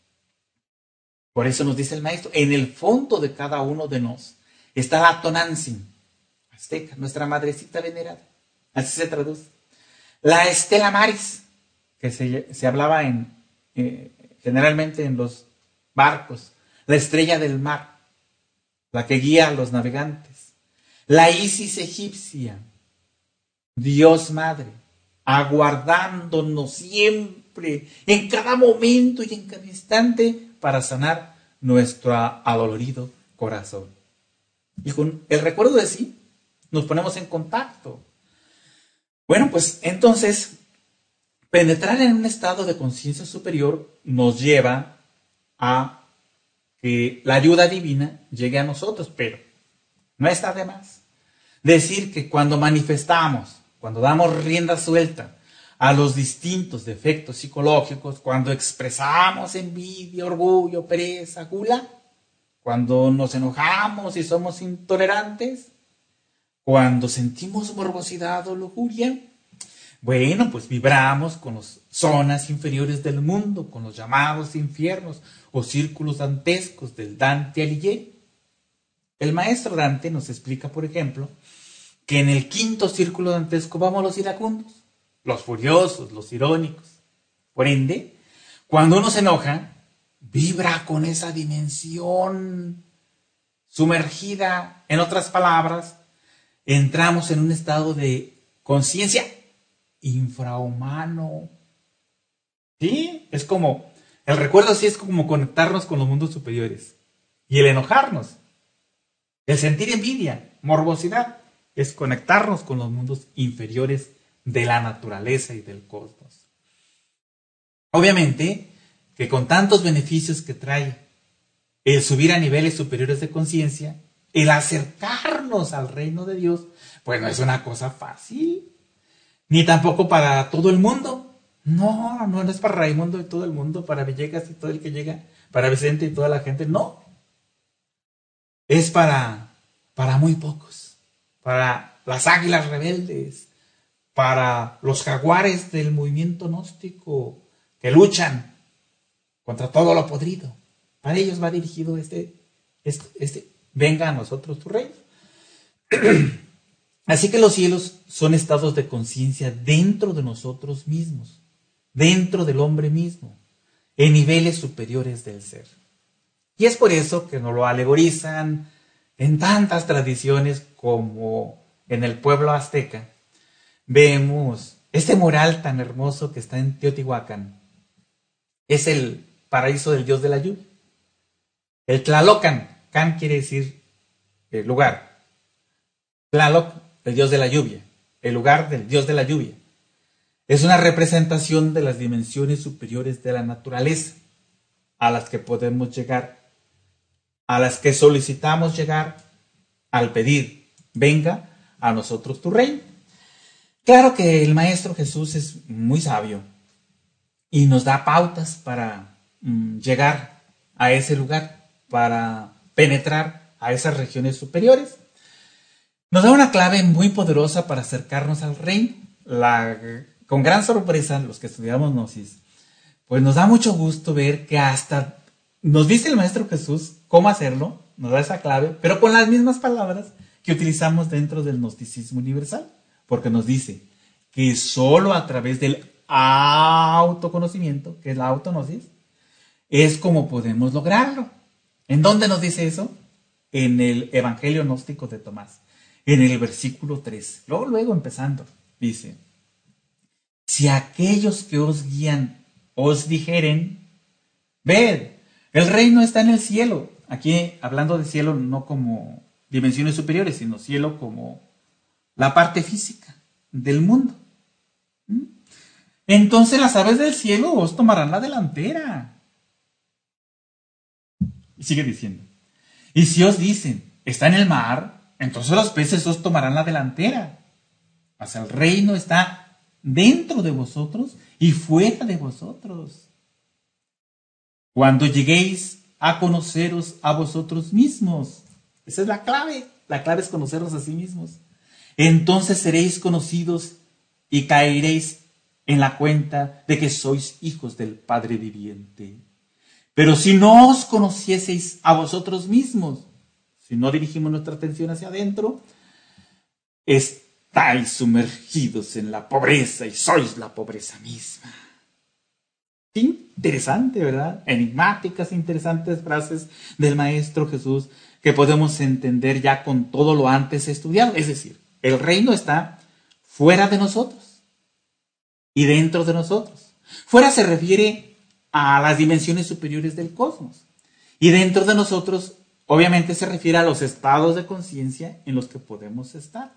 Por eso nos dice el maestro, en el fondo de cada uno de nos está la Tonantzin, azteca, nuestra madrecita venerada. Así se traduce. La Estela Maris, que se hablaba generalmente en los barcos. La estrella del mar, la que guía a los navegantes. La Isis egipcia, Dios Madre, aguardándonos siempre, en cada momento y en cada instante, para sanar nuestro adolorido corazón. Y con el recuerdo de sí, nos ponemos en contacto. Bueno, pues entonces, penetrar en un estado de conciencia superior nos lleva a que la ayuda divina llegue a nosotros, pero no está de más decir que cuando manifestamos, cuando damos rienda suelta a los distintos defectos psicológicos, cuando expresamos envidia, orgullo, pereza, gula, cuando nos enojamos y somos intolerantes, cuando sentimos morbosidad o lujuria, bueno, pues vibramos con las zonas inferiores del mundo, con los llamados infiernos o círculos dantescos del Dante Alighieri. El maestro Dante nos explica, por ejemplo, que en el quinto círculo dantesco vamos los iracundos, los furiosos, los irónicos. Por ende, cuando uno se enoja, vibra con esa dimensión sumergida. En otras palabras, entramos en un estado de conciencia infrahumano. ¿Sí? Es como, el recuerdo sí es como conectarnos con los mundos superiores. Y el enojarnos, el sentir envidia, morbosidad, es conectarnos con los mundos inferiores de la naturaleza y del cosmos. Obviamente que con tantos beneficios que trae el subir a niveles superiores de conciencia, el acercarnos al reino de Dios, pues no es una cosa fácil. Ni tampoco para todo el mundo. No es para Raimundo y todo el mundo, para Villegas y todo el que llega, para Vicente y toda la gente. No. Es para muy pocos. Para las águilas rebeldes. Para los jaguares del movimiento gnóstico que luchan contra todo lo podrido. Para ellos va dirigido este venga a nosotros tu reino. Así que los cielos son estados de conciencia dentro de nosotros mismos, dentro del hombre mismo, en niveles superiores del ser. Y es por eso que nos lo alegorizan en tantas tradiciones como en el pueblo azteca. Vemos este mural tan hermoso que está en Teotihuacán. Es el paraíso del dios de la lluvia. El Tlalocan, Can quiere decir lugar. Tlaloc, el dios de la lluvia, el lugar del dios de la lluvia. Es una representación de las dimensiones superiores de la naturaleza a las que podemos llegar, a las que solicitamos llegar al pedir, venga a nosotros tu reino. Claro que el Maestro Jesús es muy sabio y nos da pautas para llegar a ese lugar, para penetrar a esas regiones superiores. Nos da una clave muy poderosa para acercarnos al reino. Con gran sorpresa, los que estudiamos Gnosis, pues nos da mucho gusto ver que hasta nos dice el Maestro Jesús cómo hacerlo, nos da esa clave, pero con las mismas palabras que utilizamos dentro del gnosticismo universal, porque nos dice que solo a través del autoconocimiento, que es la autognosis, es como podemos lograrlo. ¿En dónde nos dice eso? En el Evangelio gnóstico de Tomás, en el versículo 3. Luego empezando, dice: si aquellos que os guían os dijeren, ved, el reino está en el cielo. Aquí hablando de cielo no como dimensiones superiores, sino cielo como la parte física del mundo. Entonces las aves del cielo os tomarán la delantera. Y sigue diciendo: y si os dicen, está en el mar, entonces los peces os tomarán la delantera. Mas el reino está dentro de vosotros y fuera de vosotros. Cuando lleguéis a conoceros a vosotros mismos, esa es la clave es conocerlos a sí mismos, entonces seréis conocidos y caeréis en la cuenta de que sois hijos del Padre viviente. Pero si no os conocieseis a vosotros mismos, si no dirigimos nuestra atención hacia adentro, estáis sumergidos en la pobreza y sois la pobreza misma. Interesante, ¿verdad? Enigmáticas, interesantes frases del Maestro Jesús que podemos entender ya con todo lo antes estudiado. Es decir, el reino está fuera de nosotros y dentro de nosotros. Fuera se refiere a las dimensiones superiores del cosmos. Y dentro de nosotros, obviamente, se refiere a los estados de conciencia en los que podemos estar.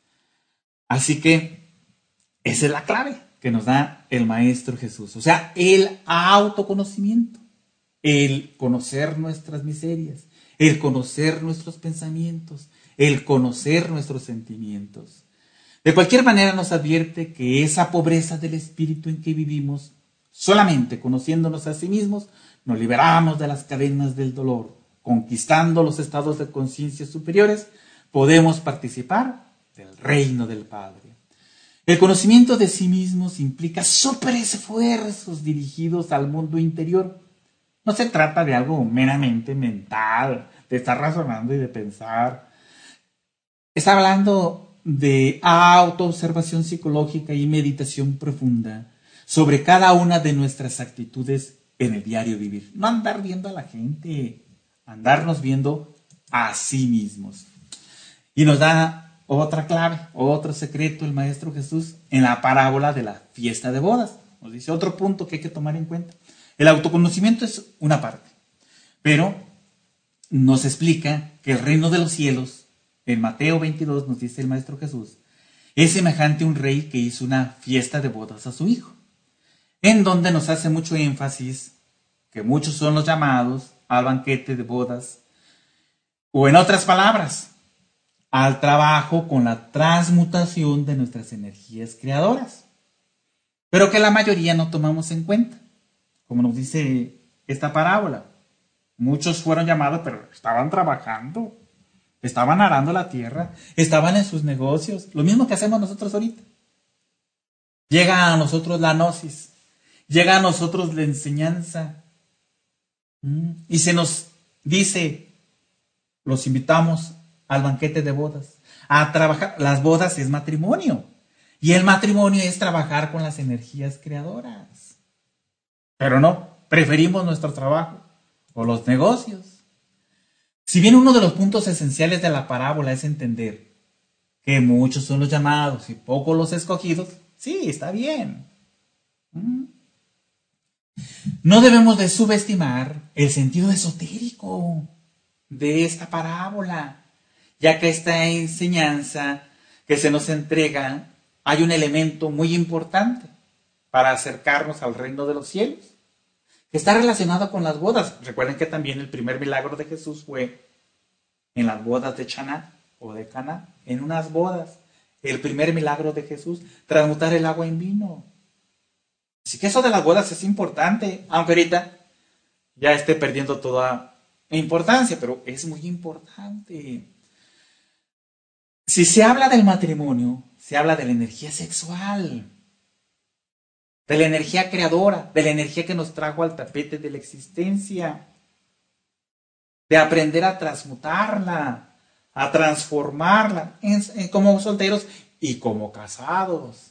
Así que esa es la clave que nos da el Maestro Jesús. O sea, el autoconocimiento, el conocer nuestras miserias, el conocer nuestros pensamientos, el conocer nuestros sentimientos. De cualquier manera nos advierte que esa pobreza del espíritu en que vivimos, solamente conociéndonos a sí mismos, nos liberamos de las cadenas del dolor. Conquistando los estados de conciencia superiores, podemos participar del reino del Padre. El conocimiento de sí mismos implica superesfuerzos dirigidos al mundo interior. No se trata de algo meramente mental, de estar razonando y de pensar. Está hablando de autoobservación psicológica y meditación profunda sobre cada una de nuestras actitudes en el diario vivir. No andar viendo a la gente, andarnos viendo a sí mismos. Y nos da otra clave, otro secreto el Maestro Jesús en la parábola de la fiesta de bodas. Nos dice otro punto que hay que tomar en cuenta. El autoconocimiento es una parte, pero nos explica que el reino de los cielos, en Mateo 22 nos dice el Maestro Jesús, es semejante a un rey que hizo una fiesta de bodas a su hijo, en donde nos hace mucho énfasis que muchos son los llamados al banquete de bodas, o en otras palabras, al trabajo con la transmutación de nuestras energías creadoras, pero que la mayoría no tomamos en cuenta. Como nos dice esta parábola, muchos fueron llamados, pero estaban trabajando, estaban arando la tierra, estaban en sus negocios, lo mismo que hacemos nosotros ahorita. Llega a nosotros la gnosis, llega a nosotros la enseñanza, y se nos dice, los invitamos al banquete de bodas, a trabajar. Las bodas es matrimonio, y el matrimonio es trabajar con las energías creadoras. Pero no, preferimos nuestro trabajo o los negocios. Si bien uno de los puntos esenciales de la parábola es entender que muchos son los llamados y pocos los escogidos, sí, está bien. No debemos de subestimar el sentido esotérico de esta parábola, ya que esta enseñanza que se nos entrega, hay un elemento muy importante para acercarnos al reino de los cielos, que está relacionado con las bodas. Recuerden que también el primer milagro de Jesús fue en las bodas de Caná o de Caná, en unas bodas El primer milagro de Jesús, transmutar el agua en vino. Así que eso de las bodas es importante, aunque ahorita ya esté perdiendo toda importancia, pero es muy importante. Si se habla del matrimonio, se habla de la energía sexual, de la energía creadora, de la energía que nos trajo al tapete de la existencia, de aprender a transmutarla, a transformarla como solteros y como casados.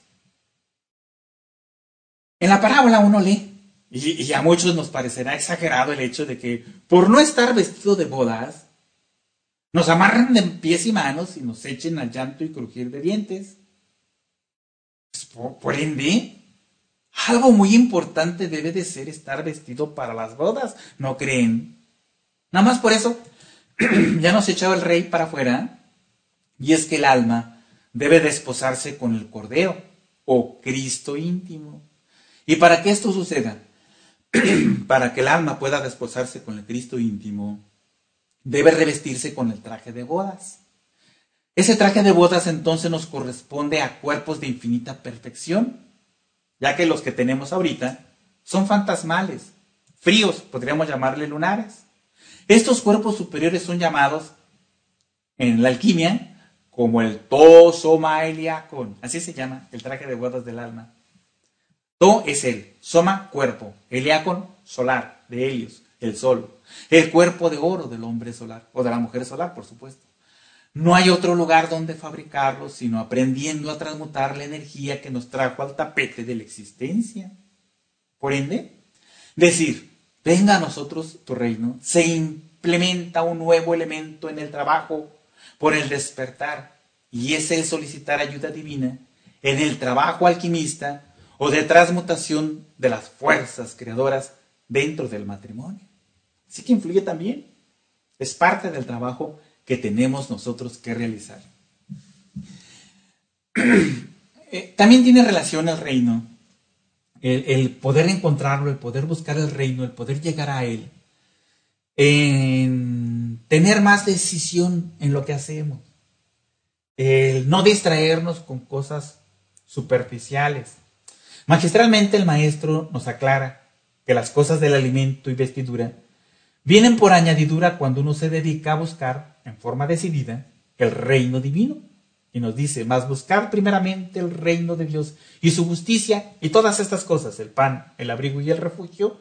En la parábola uno lee, y a muchos nos parecerá exagerado el hecho de que por no estar vestido de bodas, nos amarren de pies y manos y nos echen al llanto y crujir de dientes. Pues, por ende, algo muy importante debe de ser estar vestido para las bodas, ¿no creen? Nada más por eso ya nos echaba el rey para afuera, y es que el alma debe desposarse con el Cordero o Cristo íntimo. Y para que esto suceda, para que el alma pueda desposarse con el Cristo íntimo, debe revestirse con el traje de bodas. Ese traje de bodas entonces nos corresponde a cuerpos de infinita perfección, ya que los que tenemos ahorita son fantasmales, fríos, podríamos llamarle lunares. Estos cuerpos superiores son llamados en la alquimia como el Soma Eliakon, así se llama el traje de bodas del alma. To es el, Soma cuerpo, Eliakon solar, de Helios, el sol, el cuerpo de oro del hombre solar, o de la mujer solar, por supuesto. No hay otro lugar donde fabricarlos, sino aprendiendo a transmutar la energía que nos trajo al tapete de la existencia. Por ende, decir, venga a nosotros tu reino, se implementa un nuevo elemento en el trabajo por el despertar, y es el solicitar ayuda divina en el trabajo alquimista o de transmutación de las fuerzas creadoras dentro del matrimonio. Así que influye también, es parte del trabajo que tenemos nosotros que realizar. También tiene relación el reino, el poder encontrarlo, el poder buscar el reino, el poder llegar a él, en tener más decisión en lo que hacemos, el no distraernos con cosas superficiales. Magistralmente el maestro nos aclara que las cosas del alimento y vestidura vienen por añadidura cuando uno se dedica a buscar en forma decidida el reino divino. Y nos dice, mas buscar primeramente el reino de Dios y su justicia, y todas estas cosas, el pan, el abrigo y el refugio,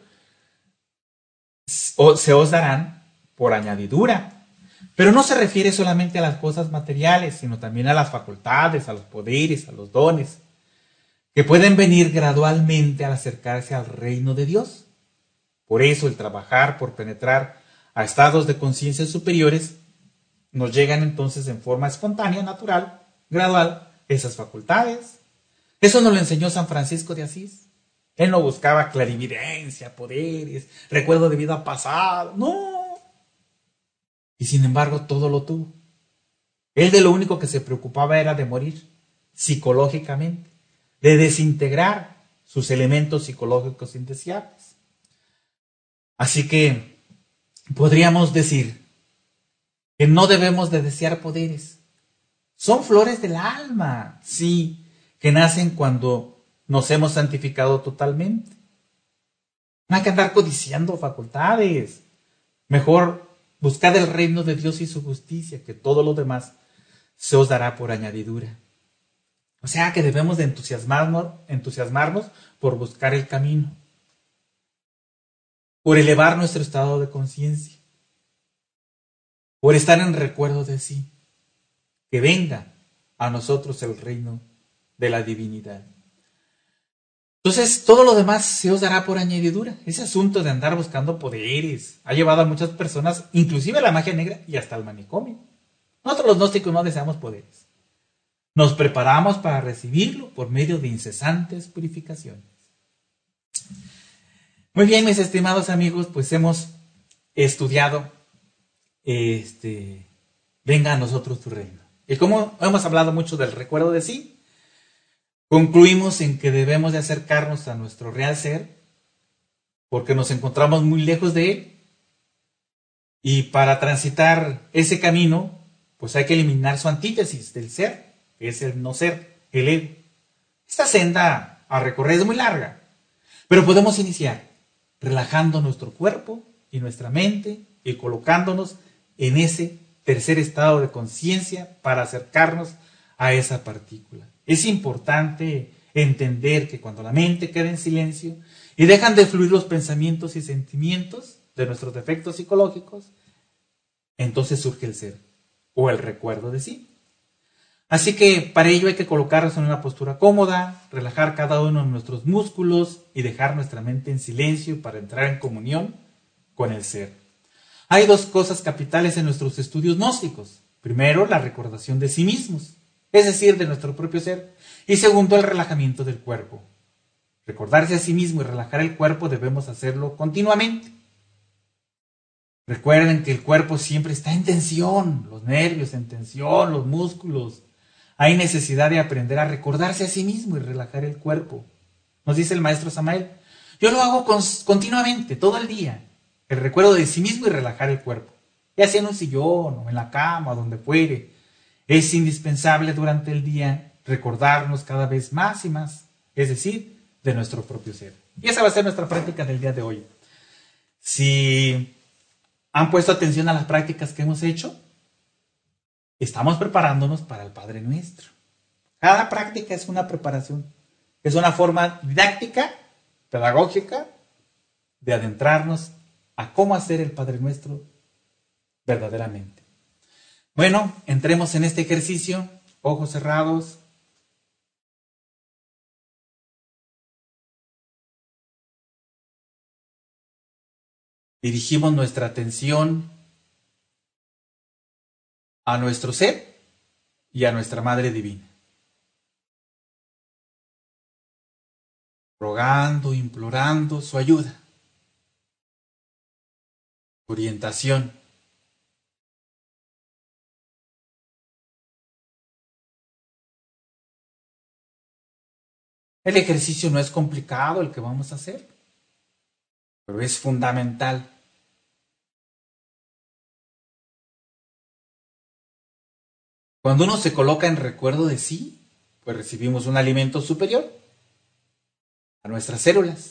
se os darán por añadidura. Pero no se refiere solamente a las cosas materiales, sino también a las facultades, a los poderes, a los dones, que pueden venir gradualmente al acercarse al reino de Dios. Por eso el trabajar por penetrar a estados de conciencia superiores nos llegan entonces en forma espontánea, natural, gradual, esas facultades. Eso nos lo enseñó San Francisco de Asís. Él no buscaba clarividencia, poderes, recuerdo de vida pasada, no. Y sin embargo todo lo tuvo. Él de lo único que se preocupaba era de morir psicológicamente, de desintegrar sus elementos psicológicos indeseables. Así que podríamos decir que no debemos de desear poderes. Son flores del alma, sí, que nacen cuando nos hemos santificado totalmente. No hay que andar codiciando facultades. Mejor buscad el reino de Dios y su justicia, que todo lo demás se os dará por añadidura. O sea que debemos de entusiasmarnos por buscar el camino, por elevar nuestro estado de conciencia, por estar en recuerdo de sí, que venga a nosotros el reino de la divinidad. Entonces, todo lo demás se os dará por añadidura. Ese asunto de andar buscando poderes ha llevado a muchas personas, inclusive a la magia negra y hasta al manicomio. Nosotros los gnósticos no deseamos poderes. Nos preparamos para recibirlo por medio de incesantes purificaciones. Muy bien, mis estimados amigos, pues hemos estudiado venga a nosotros tu reino. Y como hemos hablado mucho del recuerdo de sí, concluimos en que debemos de acercarnos a nuestro real ser, porque nos encontramos muy lejos de él, y para transitar ese camino, pues hay que eliminar su antítesis del ser, que es el no ser, el ego. Esta senda a recorrer es muy larga, pero podemos iniciar relajando nuestro cuerpo y nuestra mente y colocándonos en ese tercer estado de conciencia para acercarnos a esa partícula. Es importante entender que cuando la mente queda en silencio y dejan de fluir los pensamientos y sentimientos de nuestros defectos psicológicos, entonces surge el ser o el recuerdo de sí. Así que para ello hay que colocarnos en una postura cómoda, relajar cada uno de nuestros músculos y dejar nuestra mente en silencio para entrar en comunión con el ser. Hay dos cosas capitales en nuestros estudios gnósticos. Primero, la recordación de sí mismos, es decir, de nuestro propio ser. Y segundo, el relajamiento del cuerpo. Recordarse a sí mismo y relajar el cuerpo debemos hacerlo continuamente. Recuerden que el cuerpo siempre está en tensión, los nervios en tensión, los músculos. Hay necesidad de aprender a recordarse a sí mismo y relajar el cuerpo. Nos dice el maestro Samael, yo lo hago continuamente, todo el día. El recuerdo de sí mismo y relajar el cuerpo. Ya sea en un sillón o en la cama, donde fuere. Es indispensable durante el día recordarnos cada vez más y más, es decir, de nuestro propio ser. Y esa va a ser nuestra práctica del día de hoy. Si han puesto atención a las prácticas que hemos hecho, estamos preparándonos para el Padre Nuestro. Cada práctica es una preparación, es una forma didáctica, pedagógica, de adentrarnos a cómo hacer el Padre Nuestro verdaderamente. Bueno, entremos en este ejercicio, ojos cerrados. Dirigimos nuestra atención a nuestro ser y a nuestra Madre Divina. Rogando, implorando su ayuda, orientación. El ejercicio no es complicado el que vamos a hacer, pero es fundamental. Cuando uno se coloca en recuerdo de sí, pues recibimos un alimento superior a nuestras células.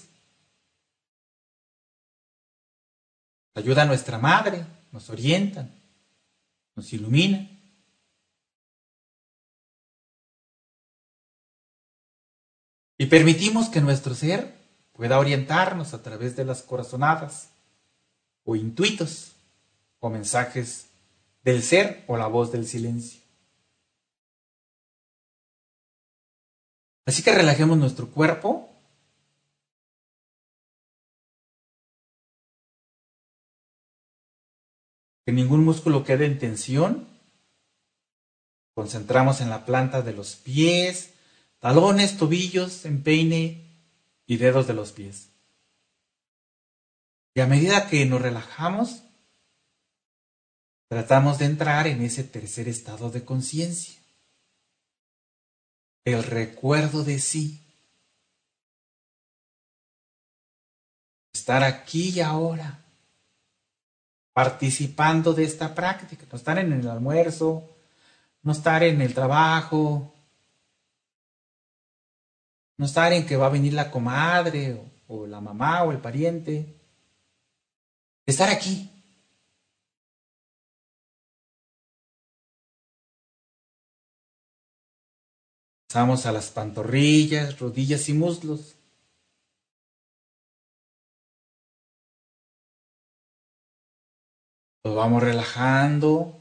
Ayuda a nuestra madre, nos orientan, nos ilumina. Y permitimos que nuestro ser pueda orientarnos a través de las corazonadas o intuitos o mensajes del ser o la voz del silencio. Así que relajemos nuestro cuerpo. Que ningún músculo quede en tensión. Concentramos en la planta de los pies, talones, tobillos, empeine y dedos de los pies. Y a medida que nos relajamos, tratamos de entrar en ese tercer estado de conciencia. El recuerdo de sí. Estar aquí y ahora, participando de esta práctica. No estar en el almuerzo, no estar en el trabajo, no estar en que va a venir la comadre o la mamá o el pariente. Estar aquí. Pasamos a las pantorrillas, rodillas y muslos. Los vamos relajando.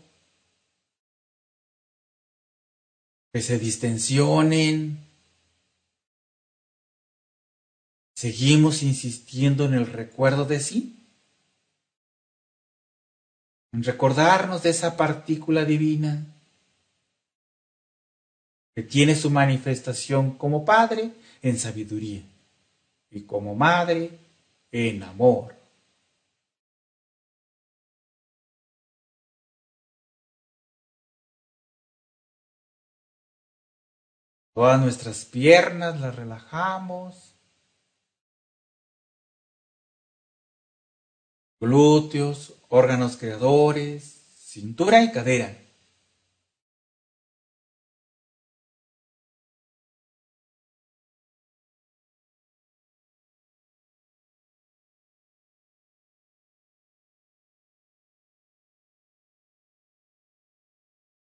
Que se distensionen. Seguimos insistiendo en el recuerdo de sí. En recordarnos de esa partícula divina que tiene su manifestación como Padre en sabiduría y como Madre en amor. Todas nuestras piernas las relajamos. Glúteos, órganos creadores, cintura y cadera.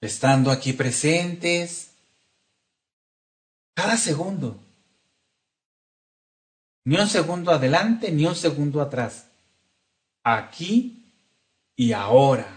estando aquí presentes cada segundo. Ni un segundo adelante, ni un segundo atrás. Aquí y ahora.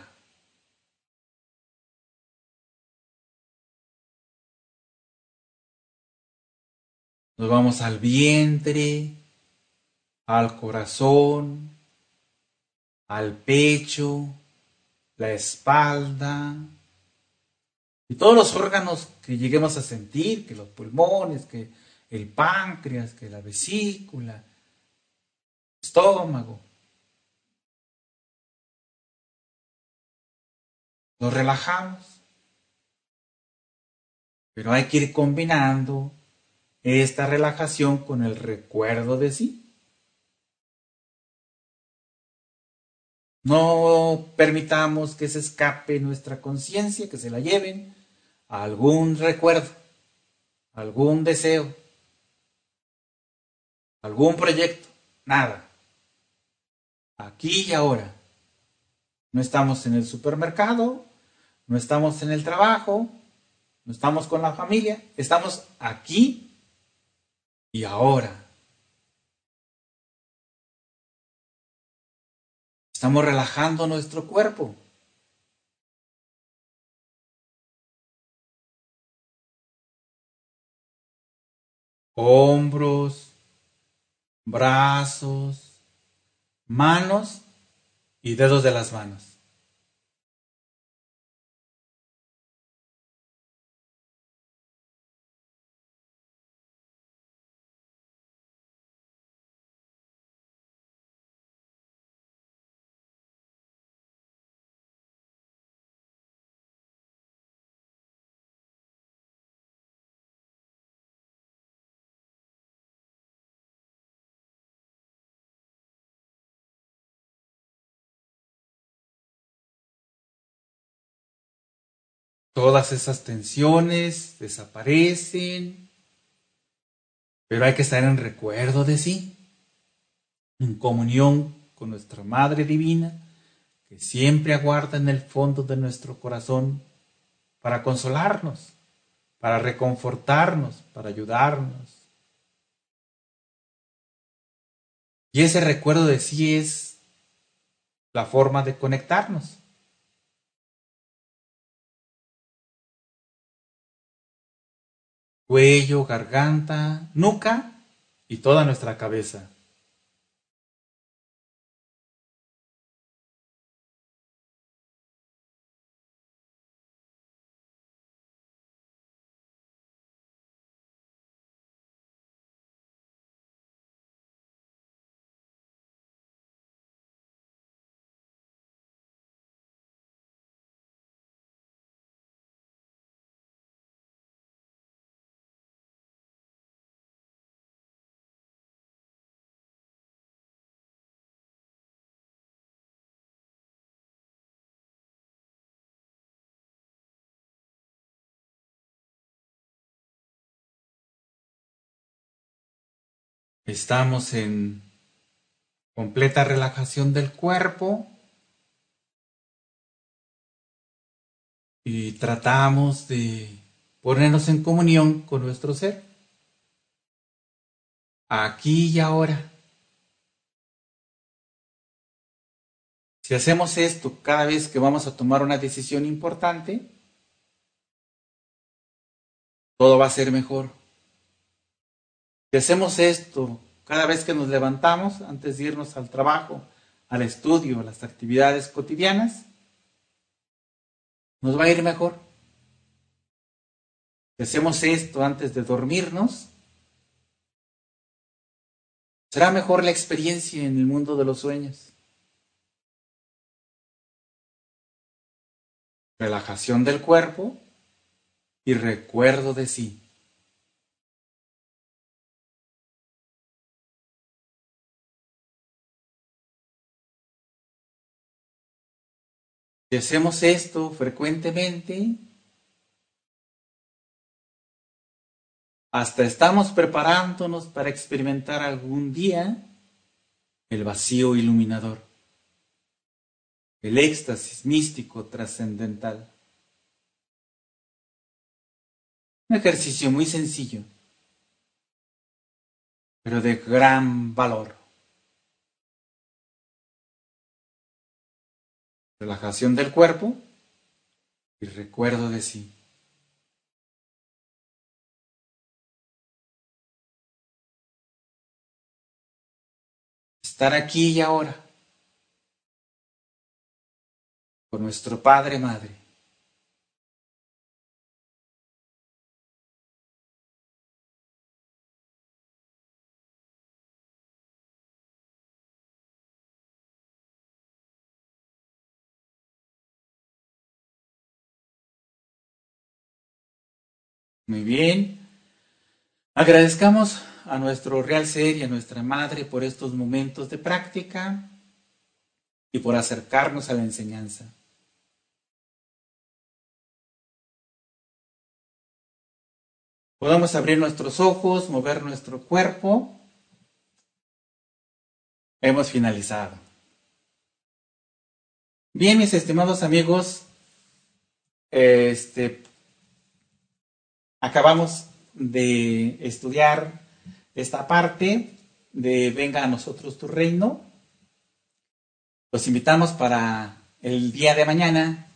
Nos vamos al vientre, al corazón, al pecho, la espalda y todos los órganos que lleguemos a sentir, que los pulmones, que el páncreas, que la vesícula, estómago. Nos relajamos, pero hay que ir combinando esta relajación con el recuerdo de sí. No permitamos que se escape nuestra conciencia, que se la lleven a algún recuerdo, algún deseo, algún proyecto, nada. Aquí y ahora. No estamos en el supermercado, no estamos en el trabajo, no estamos con la familia, estamos aquí y ahora. Estamos relajando nuestro cuerpo. Hombros, brazos, manos y dedos de las manos. Todas esas tensiones desaparecen, pero hay que estar en recuerdo de sí, en comunión con nuestra Madre Divina, que siempre aguarda en el fondo de nuestro corazón para consolarnos, para reconfortarnos, para ayudarnos. Y ese recuerdo de sí es la forma de conectarnos. Cuello, garganta, nuca y toda nuestra cabeza. Estamos en completa relajación del cuerpo y tratamos de ponernos en comunión con nuestro ser, aquí y ahora. Si hacemos esto cada vez que vamos a tomar una decisión importante, todo va a ser mejor. Si hacemos esto cada vez que nos levantamos, antes de irnos al trabajo, al estudio, a las actividades cotidianas, nos va a ir mejor. Si hacemos esto antes de dormirnos, será mejor la experiencia en el mundo de los sueños. Relajación del cuerpo y recuerdo de sí. Si hacemos esto frecuentemente, hasta estamos preparándonos para experimentar algún día el vacío iluminador, el éxtasis místico trascendental. Un ejercicio muy sencillo, pero de gran valor. Relajación del cuerpo y recuerdo de sí. Estar aquí y ahora con nuestro Padre, Madre. Muy bien. Agradezcamos a nuestro Real Ser y a nuestra Madre por estos momentos de práctica y por acercarnos a la enseñanza. Podamos abrir nuestros ojos, mover nuestro cuerpo. Hemos finalizado. Bien, mis estimados amigos, acabamos de estudiar esta parte de Venga a nosotros tu reino. Los invitamos para el día de mañana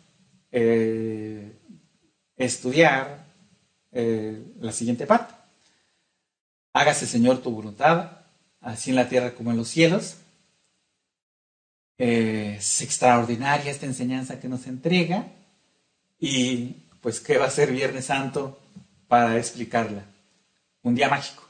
estudiar la siguiente parte. Hágase, Señor, tu voluntad, así en la tierra como en los cielos. Es extraordinaria esta enseñanza que nos entrega y pues qué va a ser Viernes Santo para explicarla. Un día mágico.